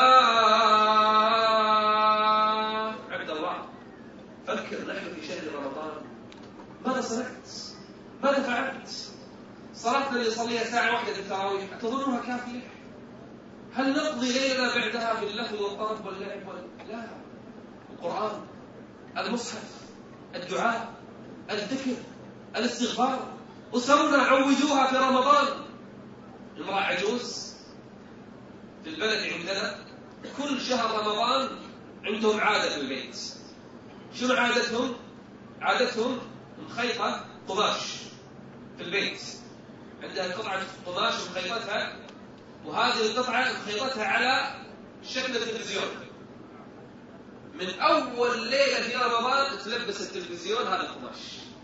الله. عبد الله فكر، نحن في شهر رمضان ماذا صنعت؟ ماذا فعلت؟ صلاتنا اللي يصليها ساعة واحدة في التراويح أتظنها كافية؟ هل نقضي ليلنا بعدها باللهو والطرب واللعب وال... لا. القرآن، المصحف، الدعاء، الذكر، الاستغفار. أسرنا عودوها في رمضان. امرأة عجوز في البلد عندنا كل شهر رمضان عندهم عادة في البيت. شنو عادتهم؟ عادتهم مخيطة قماش في البيت، عندها قطعة قماش مخيطتها، وهذه القطعة مخيطتها على شكل التلفزيون. من أول ليلة في رمضان تلبس التلفزيون هذا القماش،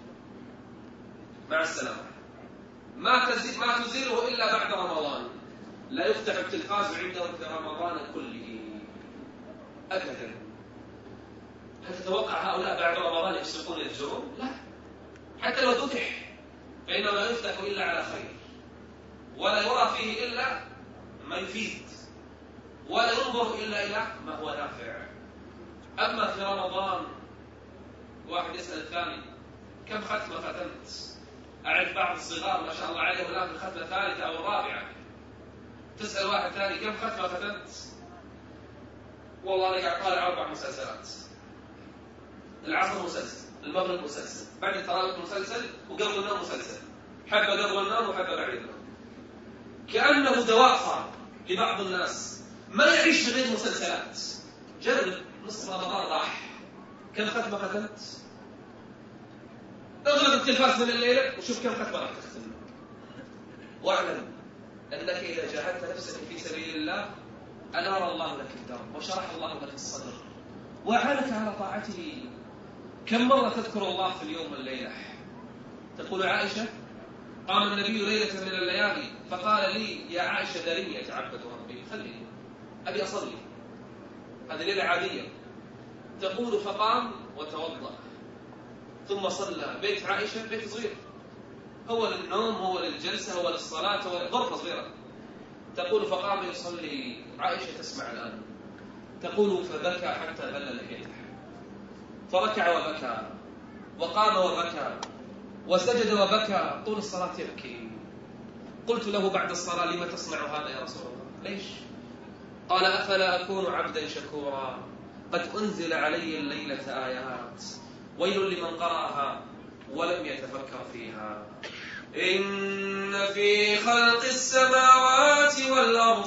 مع السلامة، ما تزيل ما تزيله إلا بعد رمضان. لا يفتح التلفاز عندهم في رمضان كله أبدا. هل تتوقع هؤلاء بعد رمضان يفسقون يفجرون؟ لا، حتى لو فتح فإنه لا يفتح إلا على خير، ولا يرى فيه إلا ما يفيد، ولا ينظر إلا إلى ما هو نافع. أما في رمضان واحد يسأل الثاني كم ختمة ختمت؟ أعرف بعض الصغار ما شاء الله عليهم الآن في الختمة الثالثة أو الرابعة. تسأل واحد ثاني كم ختمة ختمت؟ والله أنا قاعد طالع أربع مسلسلات، العصر مسلسل، المغرب مسلسل، بعد التراويح مسلسل، وقبل النوم مسلسل، حبة قبل النوم وحبة بعد النوم. كأنه دواء صار لبعض الناس، ما يعيش غير مسلسلات. جرب نصف رمضان راح، كم ختمة ختمت؟ اغلق التلفاز من الليلة وشوف كم ختمة راح تختم، واعلم أنك إذا جاهدت نفسك في سبيل الله أنار الله لك الدرب وشرح الله لك الصدر وأعانك على طاعته. كم مرة تذكر الله في اليوم والليلة؟ تقول عائشة قام النبي ليلة من الليالي فقال لي يا عائشة داريني أتعبد ربي، خليني أبي أصلي، هذه ليلة عادية. تقول فقام وتوضأ ثم صلى. بيت عائشة بيت صغير، هو للنوم هو للجلسة هو للصلاة هو غرفة صغيرة. تقول فقام يصلي. عائشة تسمع الآن. تقول فبكى حتى بل لحيته، فركع وبكى وقام وبكى وسجد وبكى طول الصلاة يبكي. قلت له بعد الصلاة لما تصنع هذا يا رسول الله؟ ليش؟ قال أفلا أكون عبدا شكورا؟ قد أنزل علي الليلة آيات ويل لمن قرأها ولم يتفكر فيها. إن في خلق السماوات والأرض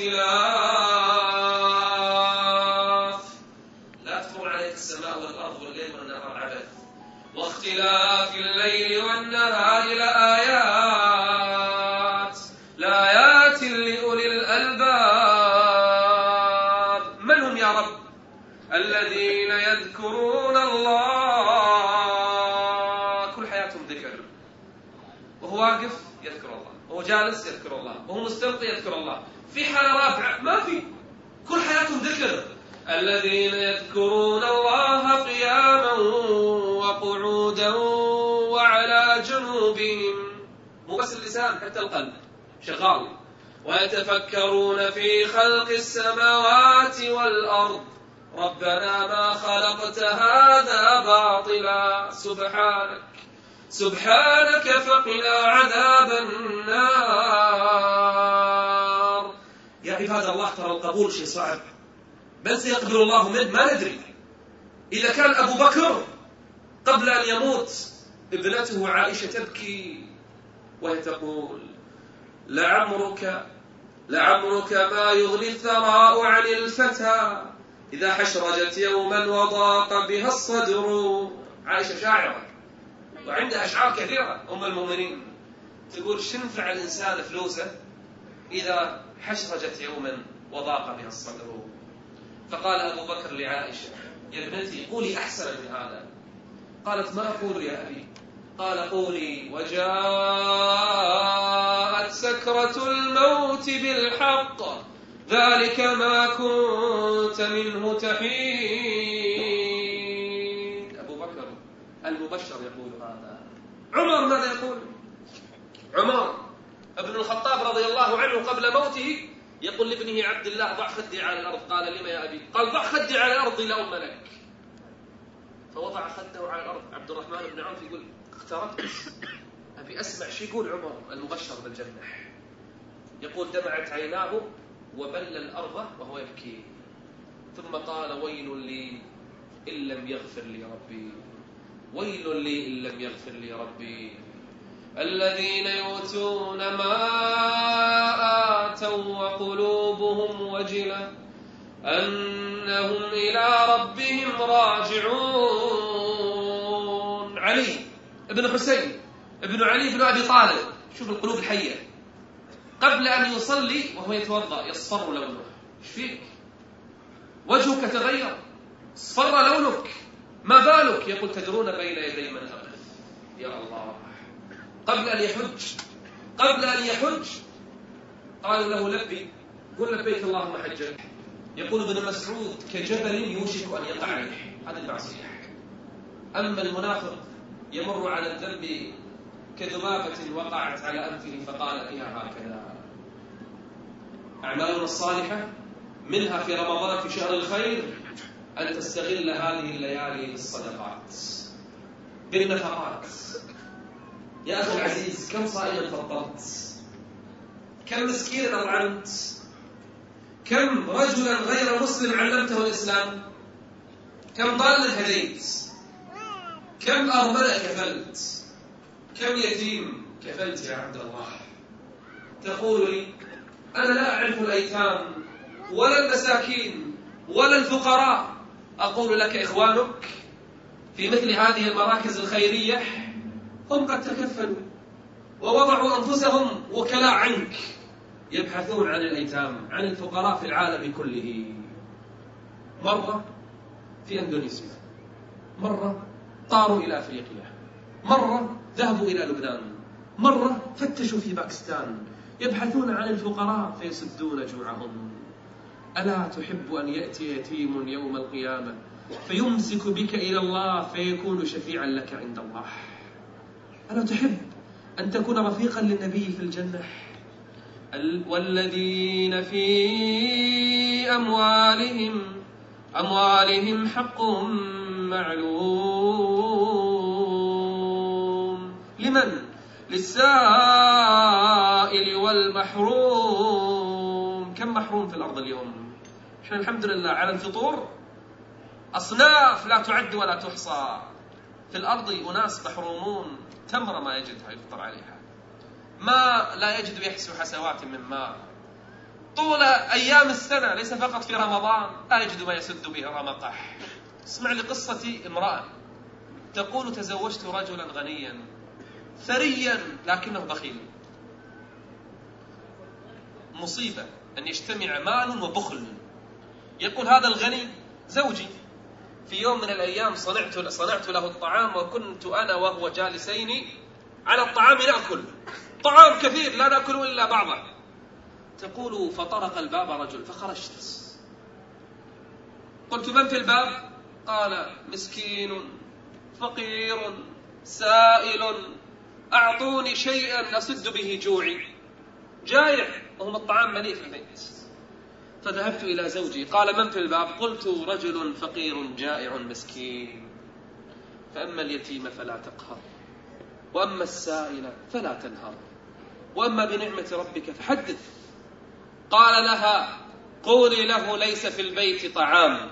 واختلاف، لا تمر عليك السماء والأرض والليل والنهار عبث، واختلاف الليل والنهار لآيات لآيات لأولي الألباب. من هم يا رب؟ الذين يذكرون الله، كل حياتهم ذكر، وهو واقف يذكر الله، وهو جالس يذكر الله، وهو مستلقي يذكر الله. في حالة رابعة ما في، كل حياتهم ذكر. الذين يذكرون الله قياما وقعودا وعلى جنوبهم، مو بس اللسان حتى القلب شغال. ويتفكرون في خلق السماوات والأرض ربنا ما خلقت هذا باطلا سبحانك سبحانك فقنا عذاب النار. يا عباد الله ترى القبول شيء صعب، بل سيقبل الله منه ما ندري. إذا كان أبو بكر قبل أن يموت ابنته عائشة تبكي وهي تقول لعمرك لعمرك ما يغني الثراء عن الفتى إذا حشرجت يوما وضاق بها الصدر. عائشة شاعرة وعندها أشعار كثيرة، أم المؤمنين تقول شنفع الإنسان فلوسه إذا حشرجت يوما وضاق بها الصدر. فقال أبو بكر لعائشة يا ابنتي قولي أحسن من هذا. قالت ما أقول يا أبي؟ قال قولي وجاءت سكرة الموت بالحق ذلك ما كنت منه تحيد. أبو بكر المبشر يقول هذا. عمر ماذا يقول؟ عمر ابن الخطاب رضي الله عنه قبل موته يقول لابنه عبد الله ضع خدي على الأرض. قال لما يا أبي؟ قال ضع خدي على الأرض لا أم لك. فوضع خده على الأرض. عبد الرحمن بن عوف يقول اقتربت أبي أسمع شو يقول عمر المبشر بالجنة. يقول دمعت عيناه وبل الأرض وهو يبكي، ثم قال ويل لي إن لم يغفر لي ربي، ويل لي إن لم يغفر لي ربي. الذين يؤتون ما آتوا وقلوبهم وجلة أنهم إلى ربهم راجعون. علي ابن حسين ابن علي بن أبي طالب، شوف القلوب الحية، قبل أن يصلي وهو يتوضأ يصفر لونه. ايش فيك؟ وجهك تغير، اصفر لونك، ما بالك؟ يقول تدرون بين يدي من أقف. يا الله. قبل أن يحج قبل أن يحج قالوا له لبي، قل لبيك اللهم حجك. يقول ابن مسعود كجبل يوشك أن يقع عليه، هذا المعصية. أما المنافق يمر على الذنب كذبابة وقعت على أنفه فقال فيها هكذا. أعمالنا الصالحة منها في رمضان في شهر الخير أن تستغل هذه الليالي بالصدقات بالنفقات. يا أخي العزيز، كم صائما فطرت؟ كم مسكينا أطعمت؟ كم رجلا غير مسلم علمته الإسلام؟ كم ضالا هديت؟ كم أرملة كفلت؟ كم يتيم كفلت يا عبد الله؟ تقول لي أنا لا أعرف الأيتام ولا المساكين ولا الفقراء. أقول لك إخوانك في مثل هذه المراكز الخيرية هم قد تكفلوا ووضعوا أنفسهم وكلاء عنك، يبحثون عن الأيتام عن الفقراء في العالم كله. مرة في أندونيسيا، مرة طاروا إلى أفريقيا، مرة ذهبوا إلى لبنان، مرة فتشوا في باكستان، يبحثون عن الفقراء فيسدون جوعهم. ألا تحب أن يأتي يتيم يوم القيامة فيمسك بك إلى الله فيكون شفيعا لك عند الله؟ ألا تحب أن تكون رفيقا للنبي في الجنة؟ والذين في أموالهم أموالهم حق معلوم لمن؟ للسائل والمحروم. كم محروم في الأرض اليوم؟ إحنا الحمد لله على الفطور أصناف لا تعد ولا تحصى. في الأرض أناس محرومون، تمر ما يجدها يفطر عليها، ما لا يجد يحسو حسوات من ماء طول أيام السنة، ليس فقط في رمضان، لا يجد ما يسد به رمقه. اسمع لقصة امرأة تقول تزوجت رجلا غنيا ثريا لكنه بخيل. مصيبة أن يجتمع مال وبخل. يقول هذا الغني زوجي، في يوم من الأيام صنعت صنعت له الطعام وكنت أنا وهو جالسين على الطعام نأكل، طعام كثير لا نأكل إلا بعضه. تقول فطرق الباب رجل فخرجت، قلت من في الباب؟ قال مسكين فقير سائل أعطوني شيئا أسد به جوعي، جائع وهم الطعام مليء في البيت. فذهبت إلى زوجي، قال من في الباب؟ قلت رجل فقير جائع مسكين. فأما اليتيم فلا تقهر، وأما السائل فلا تنهر، وأما بنعمة ربك فحدث. قال لها قولي له ليس في البيت طعام.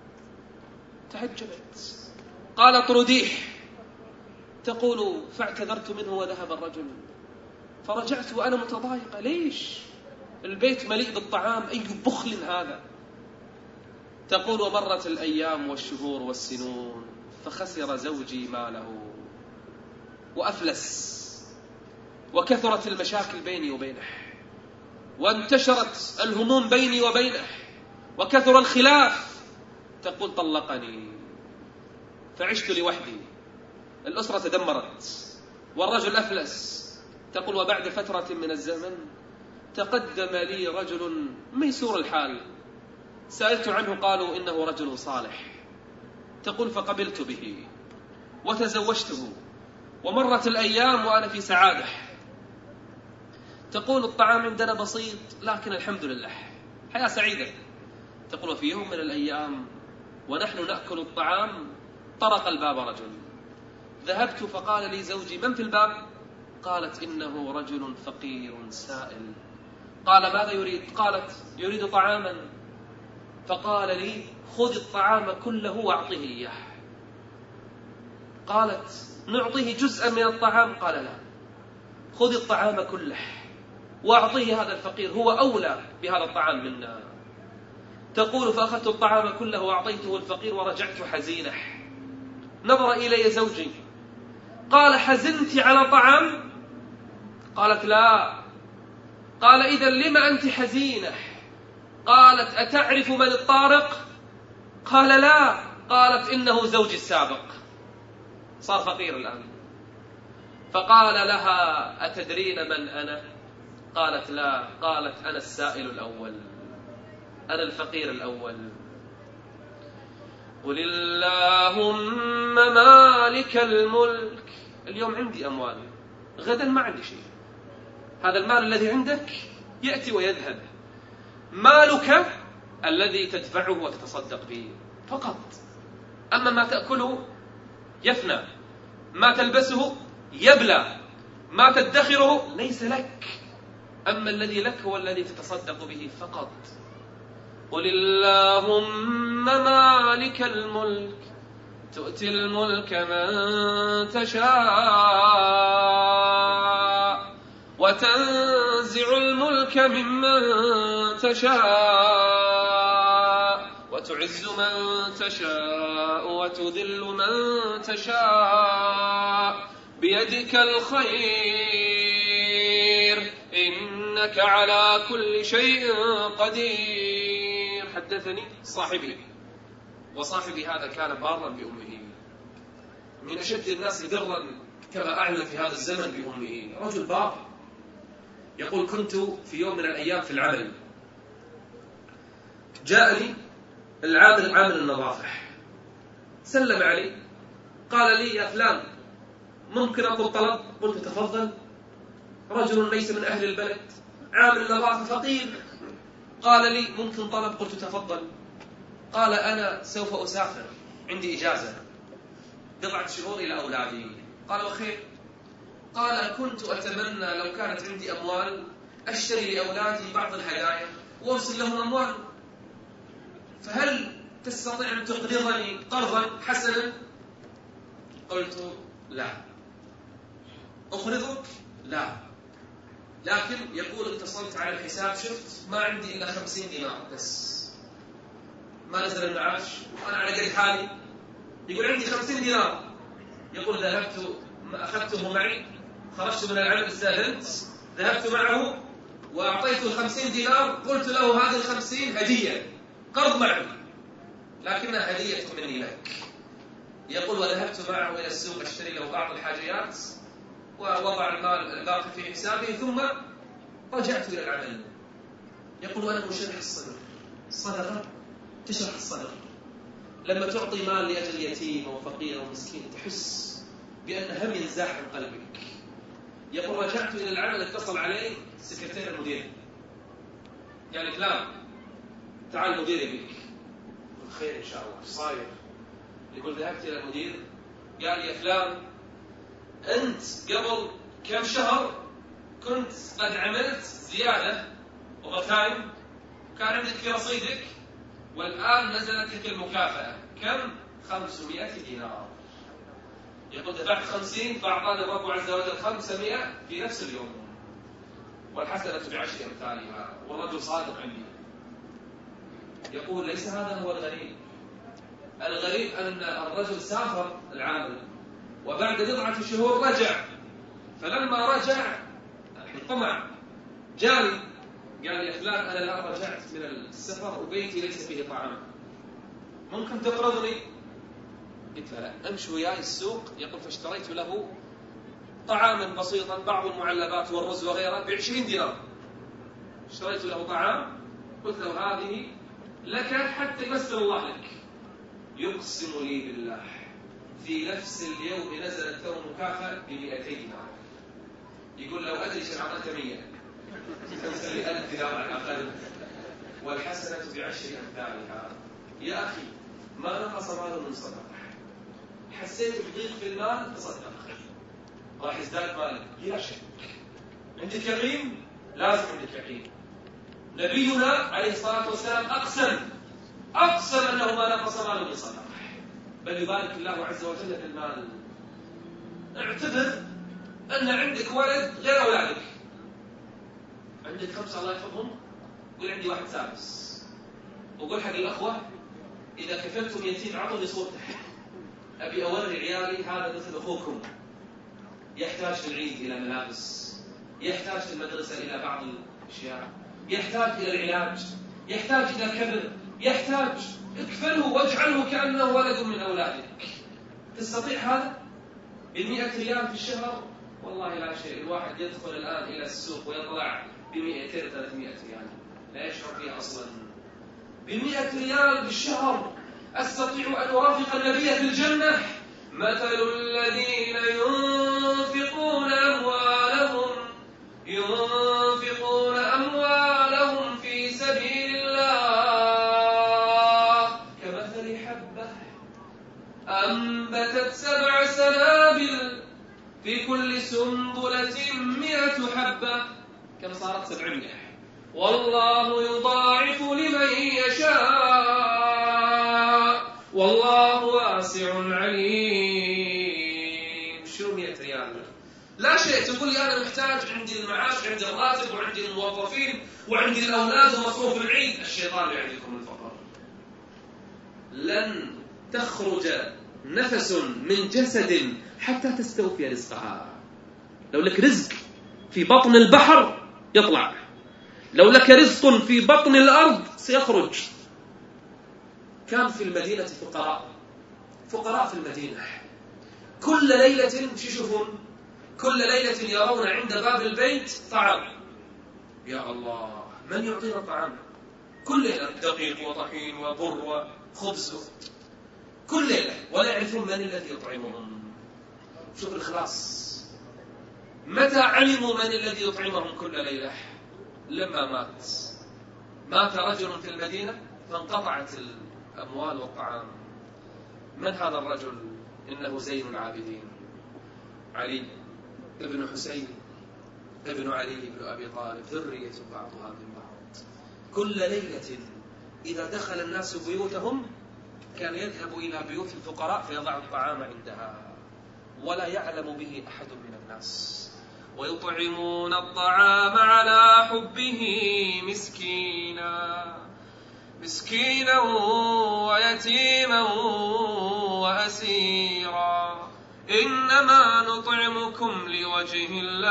تعجبت، قال اطرديه. تقول فاعتذرت منه وذهب الرجل، فرجعت وأنا متضايقة، ليش؟ البيت مليء بالطعام، أي بخل هذا. تقول ومرت الأيام والشهور والسنون فخسر زوجي ماله وأفلس، وكثرت المشاكل بيني وبينه، وانتشرت الهموم بيني وبينه، وكثر الخلاف. تقول طلقني فعشت لوحدي، الأسرة تدمرت والرجل أفلس. تقول وبعد فترة من الزمن تقدم لي رجل ميسور الحال، سألت عنه قالوا إنه رجل صالح. تقول فقبلت به وتزوجته، ومرت الأيام وأنا في سعادة. تقول الطعام عندنا بسيط لكن الحمد لله حياة سعيدة. تقول وفي يوم من الأيام ونحن نأكل الطعام طرق الباب رجل، ذهبت فقال لي زوجي من في الباب؟ قالت إنه رجل فقير سائل. قال ماذا يريد؟ قالت يريد طعاما. فقال لي خذ الطعام كله واعطه إياه. قالت نعطيه جزءا من الطعام؟ قال لا، خذ الطعام كله واعطيه هذا الفقير، هو أولى بهذا الطعام منا. تقول فأخذت الطعام كله وأعطيته الفقير ورجعت حزينة. نظر إلي زوجي قال حزنت على طعام؟ قالت لا. قال إذا لما أنت حزينة؟ قالت أتعرف من الطارق؟ قال لا. قالت إنه زوجي السابق، صار فقير الآن. فقال لها أتدرين من أنا؟ قالت لا. قالت أنا السائل الأول، أنا الفقير الأول. قل اللهم مالك الملك، اليوم عندي أموال، غدا ما عندي شيء. هذا المال الذي عندك يأتي ويذهب، مالك الذي تدفعه وتتصدق به فقط. أما ما تأكله يفنى، ما تلبسه يبلى، ما تدخره ليس لك. أما الذي لك هو الذي تتصدق به فقط. قل اللهم مالك الملك تؤتي الملك من تشاء وتنزع الملك ممن تشاء وتعز من تشاء وتذل من تشاء بيدك الخير إنك على كل شيء قدير. حدثني صاحبي، وصاحبي هذا كان بارا بأمه، من أشد الناس برا كما أعلم في هذا الزمن بأمه، رجل بار. يقول كنت في يوم من الأيام في العمل، جاءني العامل عامل النظافة، سلم علي، قال لي يا فلان ممكن أطلب طلب؟ قلت تفضل. رجل ليس من أهل البلد، عامل نظافة فقير، قال لي ممكن طلب؟ قلت تفضل. قال أنا سوف أسافر، عندي إجازة بضعة شهور إلى أولادي. قال وخير؟ قال كنت أتمنى لو كانت عندي أموال أشتري لأولادي بعض الهدايا وأرسل لهم أموال، فهل تستطيع أن تقرضني قرضا حسنا؟ قلت لا. أقرضك؟ لا. لكن يقول اتصلت على الحساب شفت ما عندي إلا خمسين دينار بس، ما نزل المعاش وأنا على قد حالي. يقول عندي خمسين دينار. يقول ذهبت أخذته معي، خرجت من العمل استأذنت، ذهبت معه وأعطيته الخمسين دينار، قلت له هذه الخمسين هدية قرض معي لكنها هدية مني لك. يقول وذهبت معه إلى السوق أشتري له بعض الحاجيات ووضع المال الباقي في حسابه ثم رجعت إلى العمل. يقول وأنا مشرح الصدر. صدقة تشرح الصدر، لما تعطي مال لأجل يتيم أو فقير أو مسكين تحس بأن هم ينزاح عن قلبك. يقول رجعت إلى العمل، اتصل علي سكرتير المدير، قال لي فلان تعال مدير يبيك. خير إن شاء الله، ايش صاير؟ يقول ذهبت إلى المدير قال لي يا فلان أنت قبل كم شهر كنت قد عملت زيادة وغتايم كان عندك في رصيدك، والآن نزلت لك المكافأة كم؟ خمسمائة دينار. يقول دفعت خمسين فأعطاني الرب عز وجل خمسمائة في نفس اليوم، والحسنة بعشر أمثالها، والرجل صادق عندي. يقول ليس هذا هو الغريب، الغريب أن الرجل سافر العامل وبعد بضعة شهور رجع، فلما رجع الطمع جاني قال لي يا فلان أنا الآن رجعت من السفر وبيتي ليس فيه طعام، ممكن تقرضني؟ قلت لا. أمشي وياي السوق. يقول فاشتريت له طعاما بسيطا، بعض المعلبات والرز وغيرها بعشرين دينار. اشتريت له طعام، قلت له هذه لك حتى يمثل الله لك. يقسم لي بالله في نفس اليوم نزلت له مكافأة بمئتين دينار. يقول لو أدري شو أعطيته مية تنزل لي ألف دينار على الأقل، والحسنة بعشر أمثالها. يا أخي ما نقص مال من صدقة، حسيت بضيق في المال تصدق راح يزداد مالك بلا شك. عندك يقين؟ لازم عندك يقين. نبينا عليه الصلاة والسلام أقسم أقسم أنه ما نقص مال من صدقة، بل يبارك الله عز وجل في المال. اعتبر أن عندك ولد غير أولادك، عندك خمسة الله يحفظهم، قل عندي واحد سادس، وقل حق الأخوة إذا كفلتم يتيم عطوني صورته، أبي أوري عيالي هذا مثل أخوكم، يحتاج في العيد إلى ملابس، يحتاج في المدرسة إلى بعض الأشياء، يحتاج إلى العلاج، يحتاج إلى كذا، يحتاج. اكفله واجعله كأنه ولد من أولادك. تستطيع هذا بمئة ريال في الشهر؟ والله لا شيء. الواحد يدخل الآن إلى السوق ويطلع بمئتين ثلاثمائة ريال لا يشعر فيها أصلا. بمئة ريال بالشهر أستطيع أن أرافق النبي في الجنة. مثل الذين ينفقون أموالهم ينفقون أموالهم في سبيل الله كمثل حبة أنبتت سبع سنابل في كل سنبلة مئة حبة، كم صارت؟ سبعمائة. والله يضاعف لمن يشاء والله واسع عليم. شو مئة ريال؟ لا شيء. تقول لي أنا محتاج، عندي المعاش، عندي الراتب، وعندي الموظفين، وعندي الأولاد ومصروف العيد. الشيطان يعدكم الفقر. لن تخرج نفس من جسد حتى تستوفي رزقها. لو لك رزق في بطن البحر يطلع، لو لك رزق في بطن الأرض سيخرج. كان في المدينة فقراء فقراء في المدينة، كل ليلة شو يشوفون؟ كل ليلة يرون عند باب البيت طعام. يا الله، من يعطينا الطعام؟ كل ليلة دقيق وطحين وبر وخبز، كل ليلة، ولا يعرفون من الذي يطعمهم. شوف الإخلاص. متى علموا من الذي يطعمهم كل ليلة؟ لما مات مات رجل في المدينة فانقطعت الأموال والطعام. من هذا الرجل؟ إنه زين العابدين، علي ابن حسين ابن علي بن أبي طالب، ذرية بعضها من بعض. كل ليلة إذا دخل الناس بيوتهم كان يذهب إلى بيوت الفقراء فيضع الطعام عندها، ولا يعلم به أحد من الناس. ويطعمون الطعام على حبه مسكينا مسكينا ويتيما وأسيرا إنما نطعمكم لوجه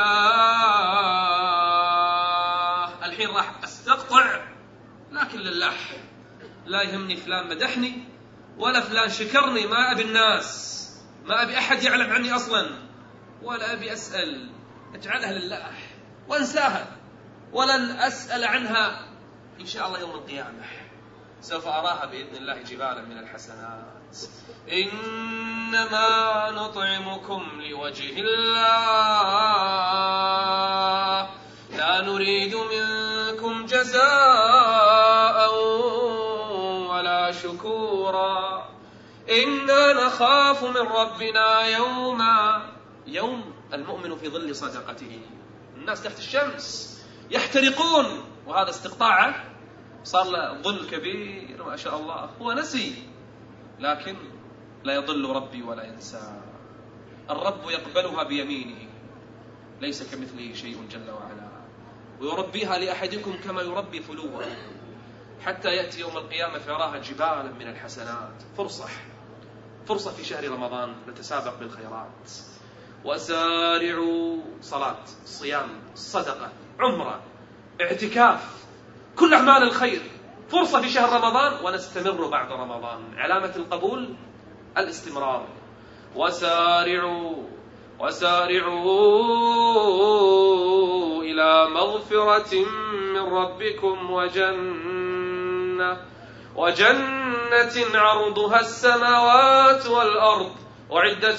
الله. الحين راح أستقطع، لكن لله، لا يهمني فلان مدحني ولا فلان شكرني. ما أبي الناس، ما أبي أحد يعلم عني أصلا، ولا أبي أسأل. اجعلها لله وانساها، ولن أسأل عنها إن شاء الله يوم القيامة. سوف أراها بإذن الله جبالا من الحسنات. إنما نطعمكم لوجه الله لا نريد منكم جزاء ولا شكورا إنا نخاف من ربنا يوما يوم المؤمن في ظل صدقته. الناس تحت الشمس يحترقون، وهذا استقطاعه صار له ظل كبير ما شاء الله. هو نسي، لكن لا يضل ربي ولا ينسى. الرب يقبلها بيمينه، ليس كمثله شيء جل وعلا، ويربيها لأحدكم كما يربي فلوه، حتى يأتي يوم القيامة فيراها جبالا من الحسنات. فرصة فرصة في شهر رمضان نتسابق بالخيرات. وسارعوا، صلاة، صيام، صدقة، عمرة، اعتكاف، كل أعمال الخير. فرصة في شهر رمضان ونستمر بعد رمضان. علامة القبول الاستمرار. وسارعوا وسارعوا إلى مغفرة من ربكم وجنة وجنة عرضها السماوات والأرض أعدت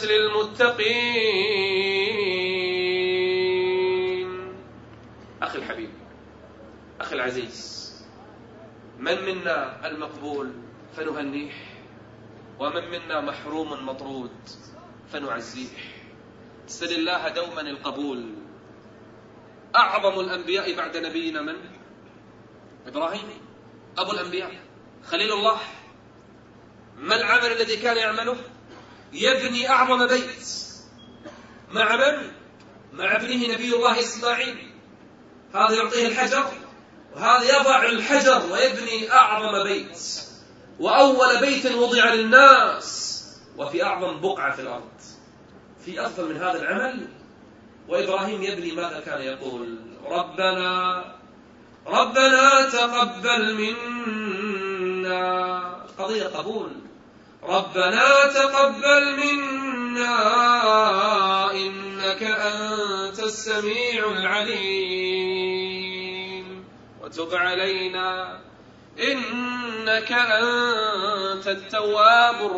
للمتقين. أخي الحبيب، أخي العزيز، من منا المقبول فنهنيه، ومن منا محروم مطرود فنعزيه. سل الله دوما القبول. أعظم الأنبياء بعد نبينا من؟ إبراهيم أبو الأنبياء، خليل الله. ما العمل الذي كان يعمله؟ يبني أعظم بيت مع من؟ مع ابنه نبي الله إسماعيل. هذا يعطيه الحجر وهذا يضع الحجر ويبني أعظم بيت، وأول بيت وضع للناس وفي أعظم بقعة في الأرض. في أفضل من هذا العمل؟ وإبراهيم يبني ماذا كان يقول؟ ربنا ربنا تقبل منا، قضية قبول. ربنا تقبل منا إنك أنت السميع العليم وتب علينا إنك أنت التواب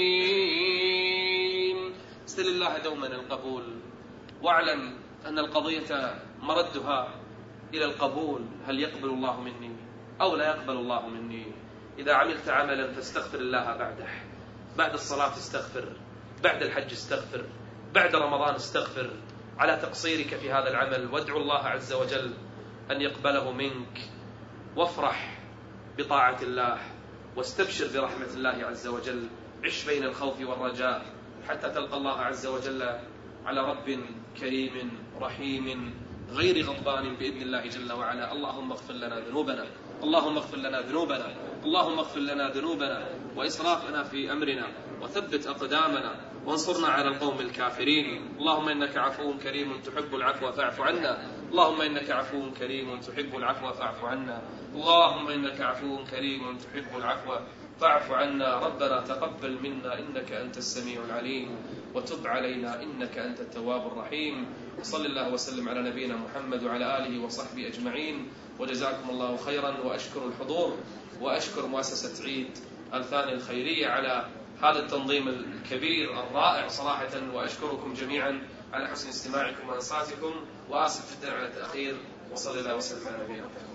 الرحيم. اسأل الله دوما القبول، واعلم أن القضية مردها إلى القبول. هل يقبل الله مني أو لا يقبل الله مني؟ إذا عملت عملا فاستغفر الله بعده. بعد الصلاة استغفر، بعد الحج استغفر، بعد رمضان استغفر على تقصيرك في هذا العمل، وادعو الله عز وجل أن يقبله منك، وافرح بطاعة الله واستبشر برحمة الله عز وجل. عش بين الخوف والرجاء حتى تلقى الله عز وجل على رب كريم رحيم غير غضبان بإذن الله جل وعلا. اللهم اغفر لنا ذنوبنا، اللهم اغفر لنا ذنوبنا، اللهم اغفر لنا ذنوبنا وإسرافنا في أمرنا، وثبت أقدامنا وانصرنا على القوم الكافرين. اللهم إنك عفو كريم تحب العفو فاعف عنا، اللهم إنك عفو كريم تحب العفو فاعف عنا، اللهم إنك عفو كريم تحب العفو فاعف عنا. ربنا تقبل منا إنك أنت السميع العليم وتب علينا إنك أنت التواب الرحيم. وصلى الله وسلم على نبينا محمد وعلى آله وصحبه أجمعين، وجزاكم الله خيرا. وأشكر الحضور وأشكر مؤسسة عيد الثاني الخيرية على هذا التنظيم الكبير الرائع صراحة، وأشكركم جميعا على حسن استماعكم وإنصاتكم، وآسف جدا على التأخير. وصلى الله وسلم على نبينا محمد.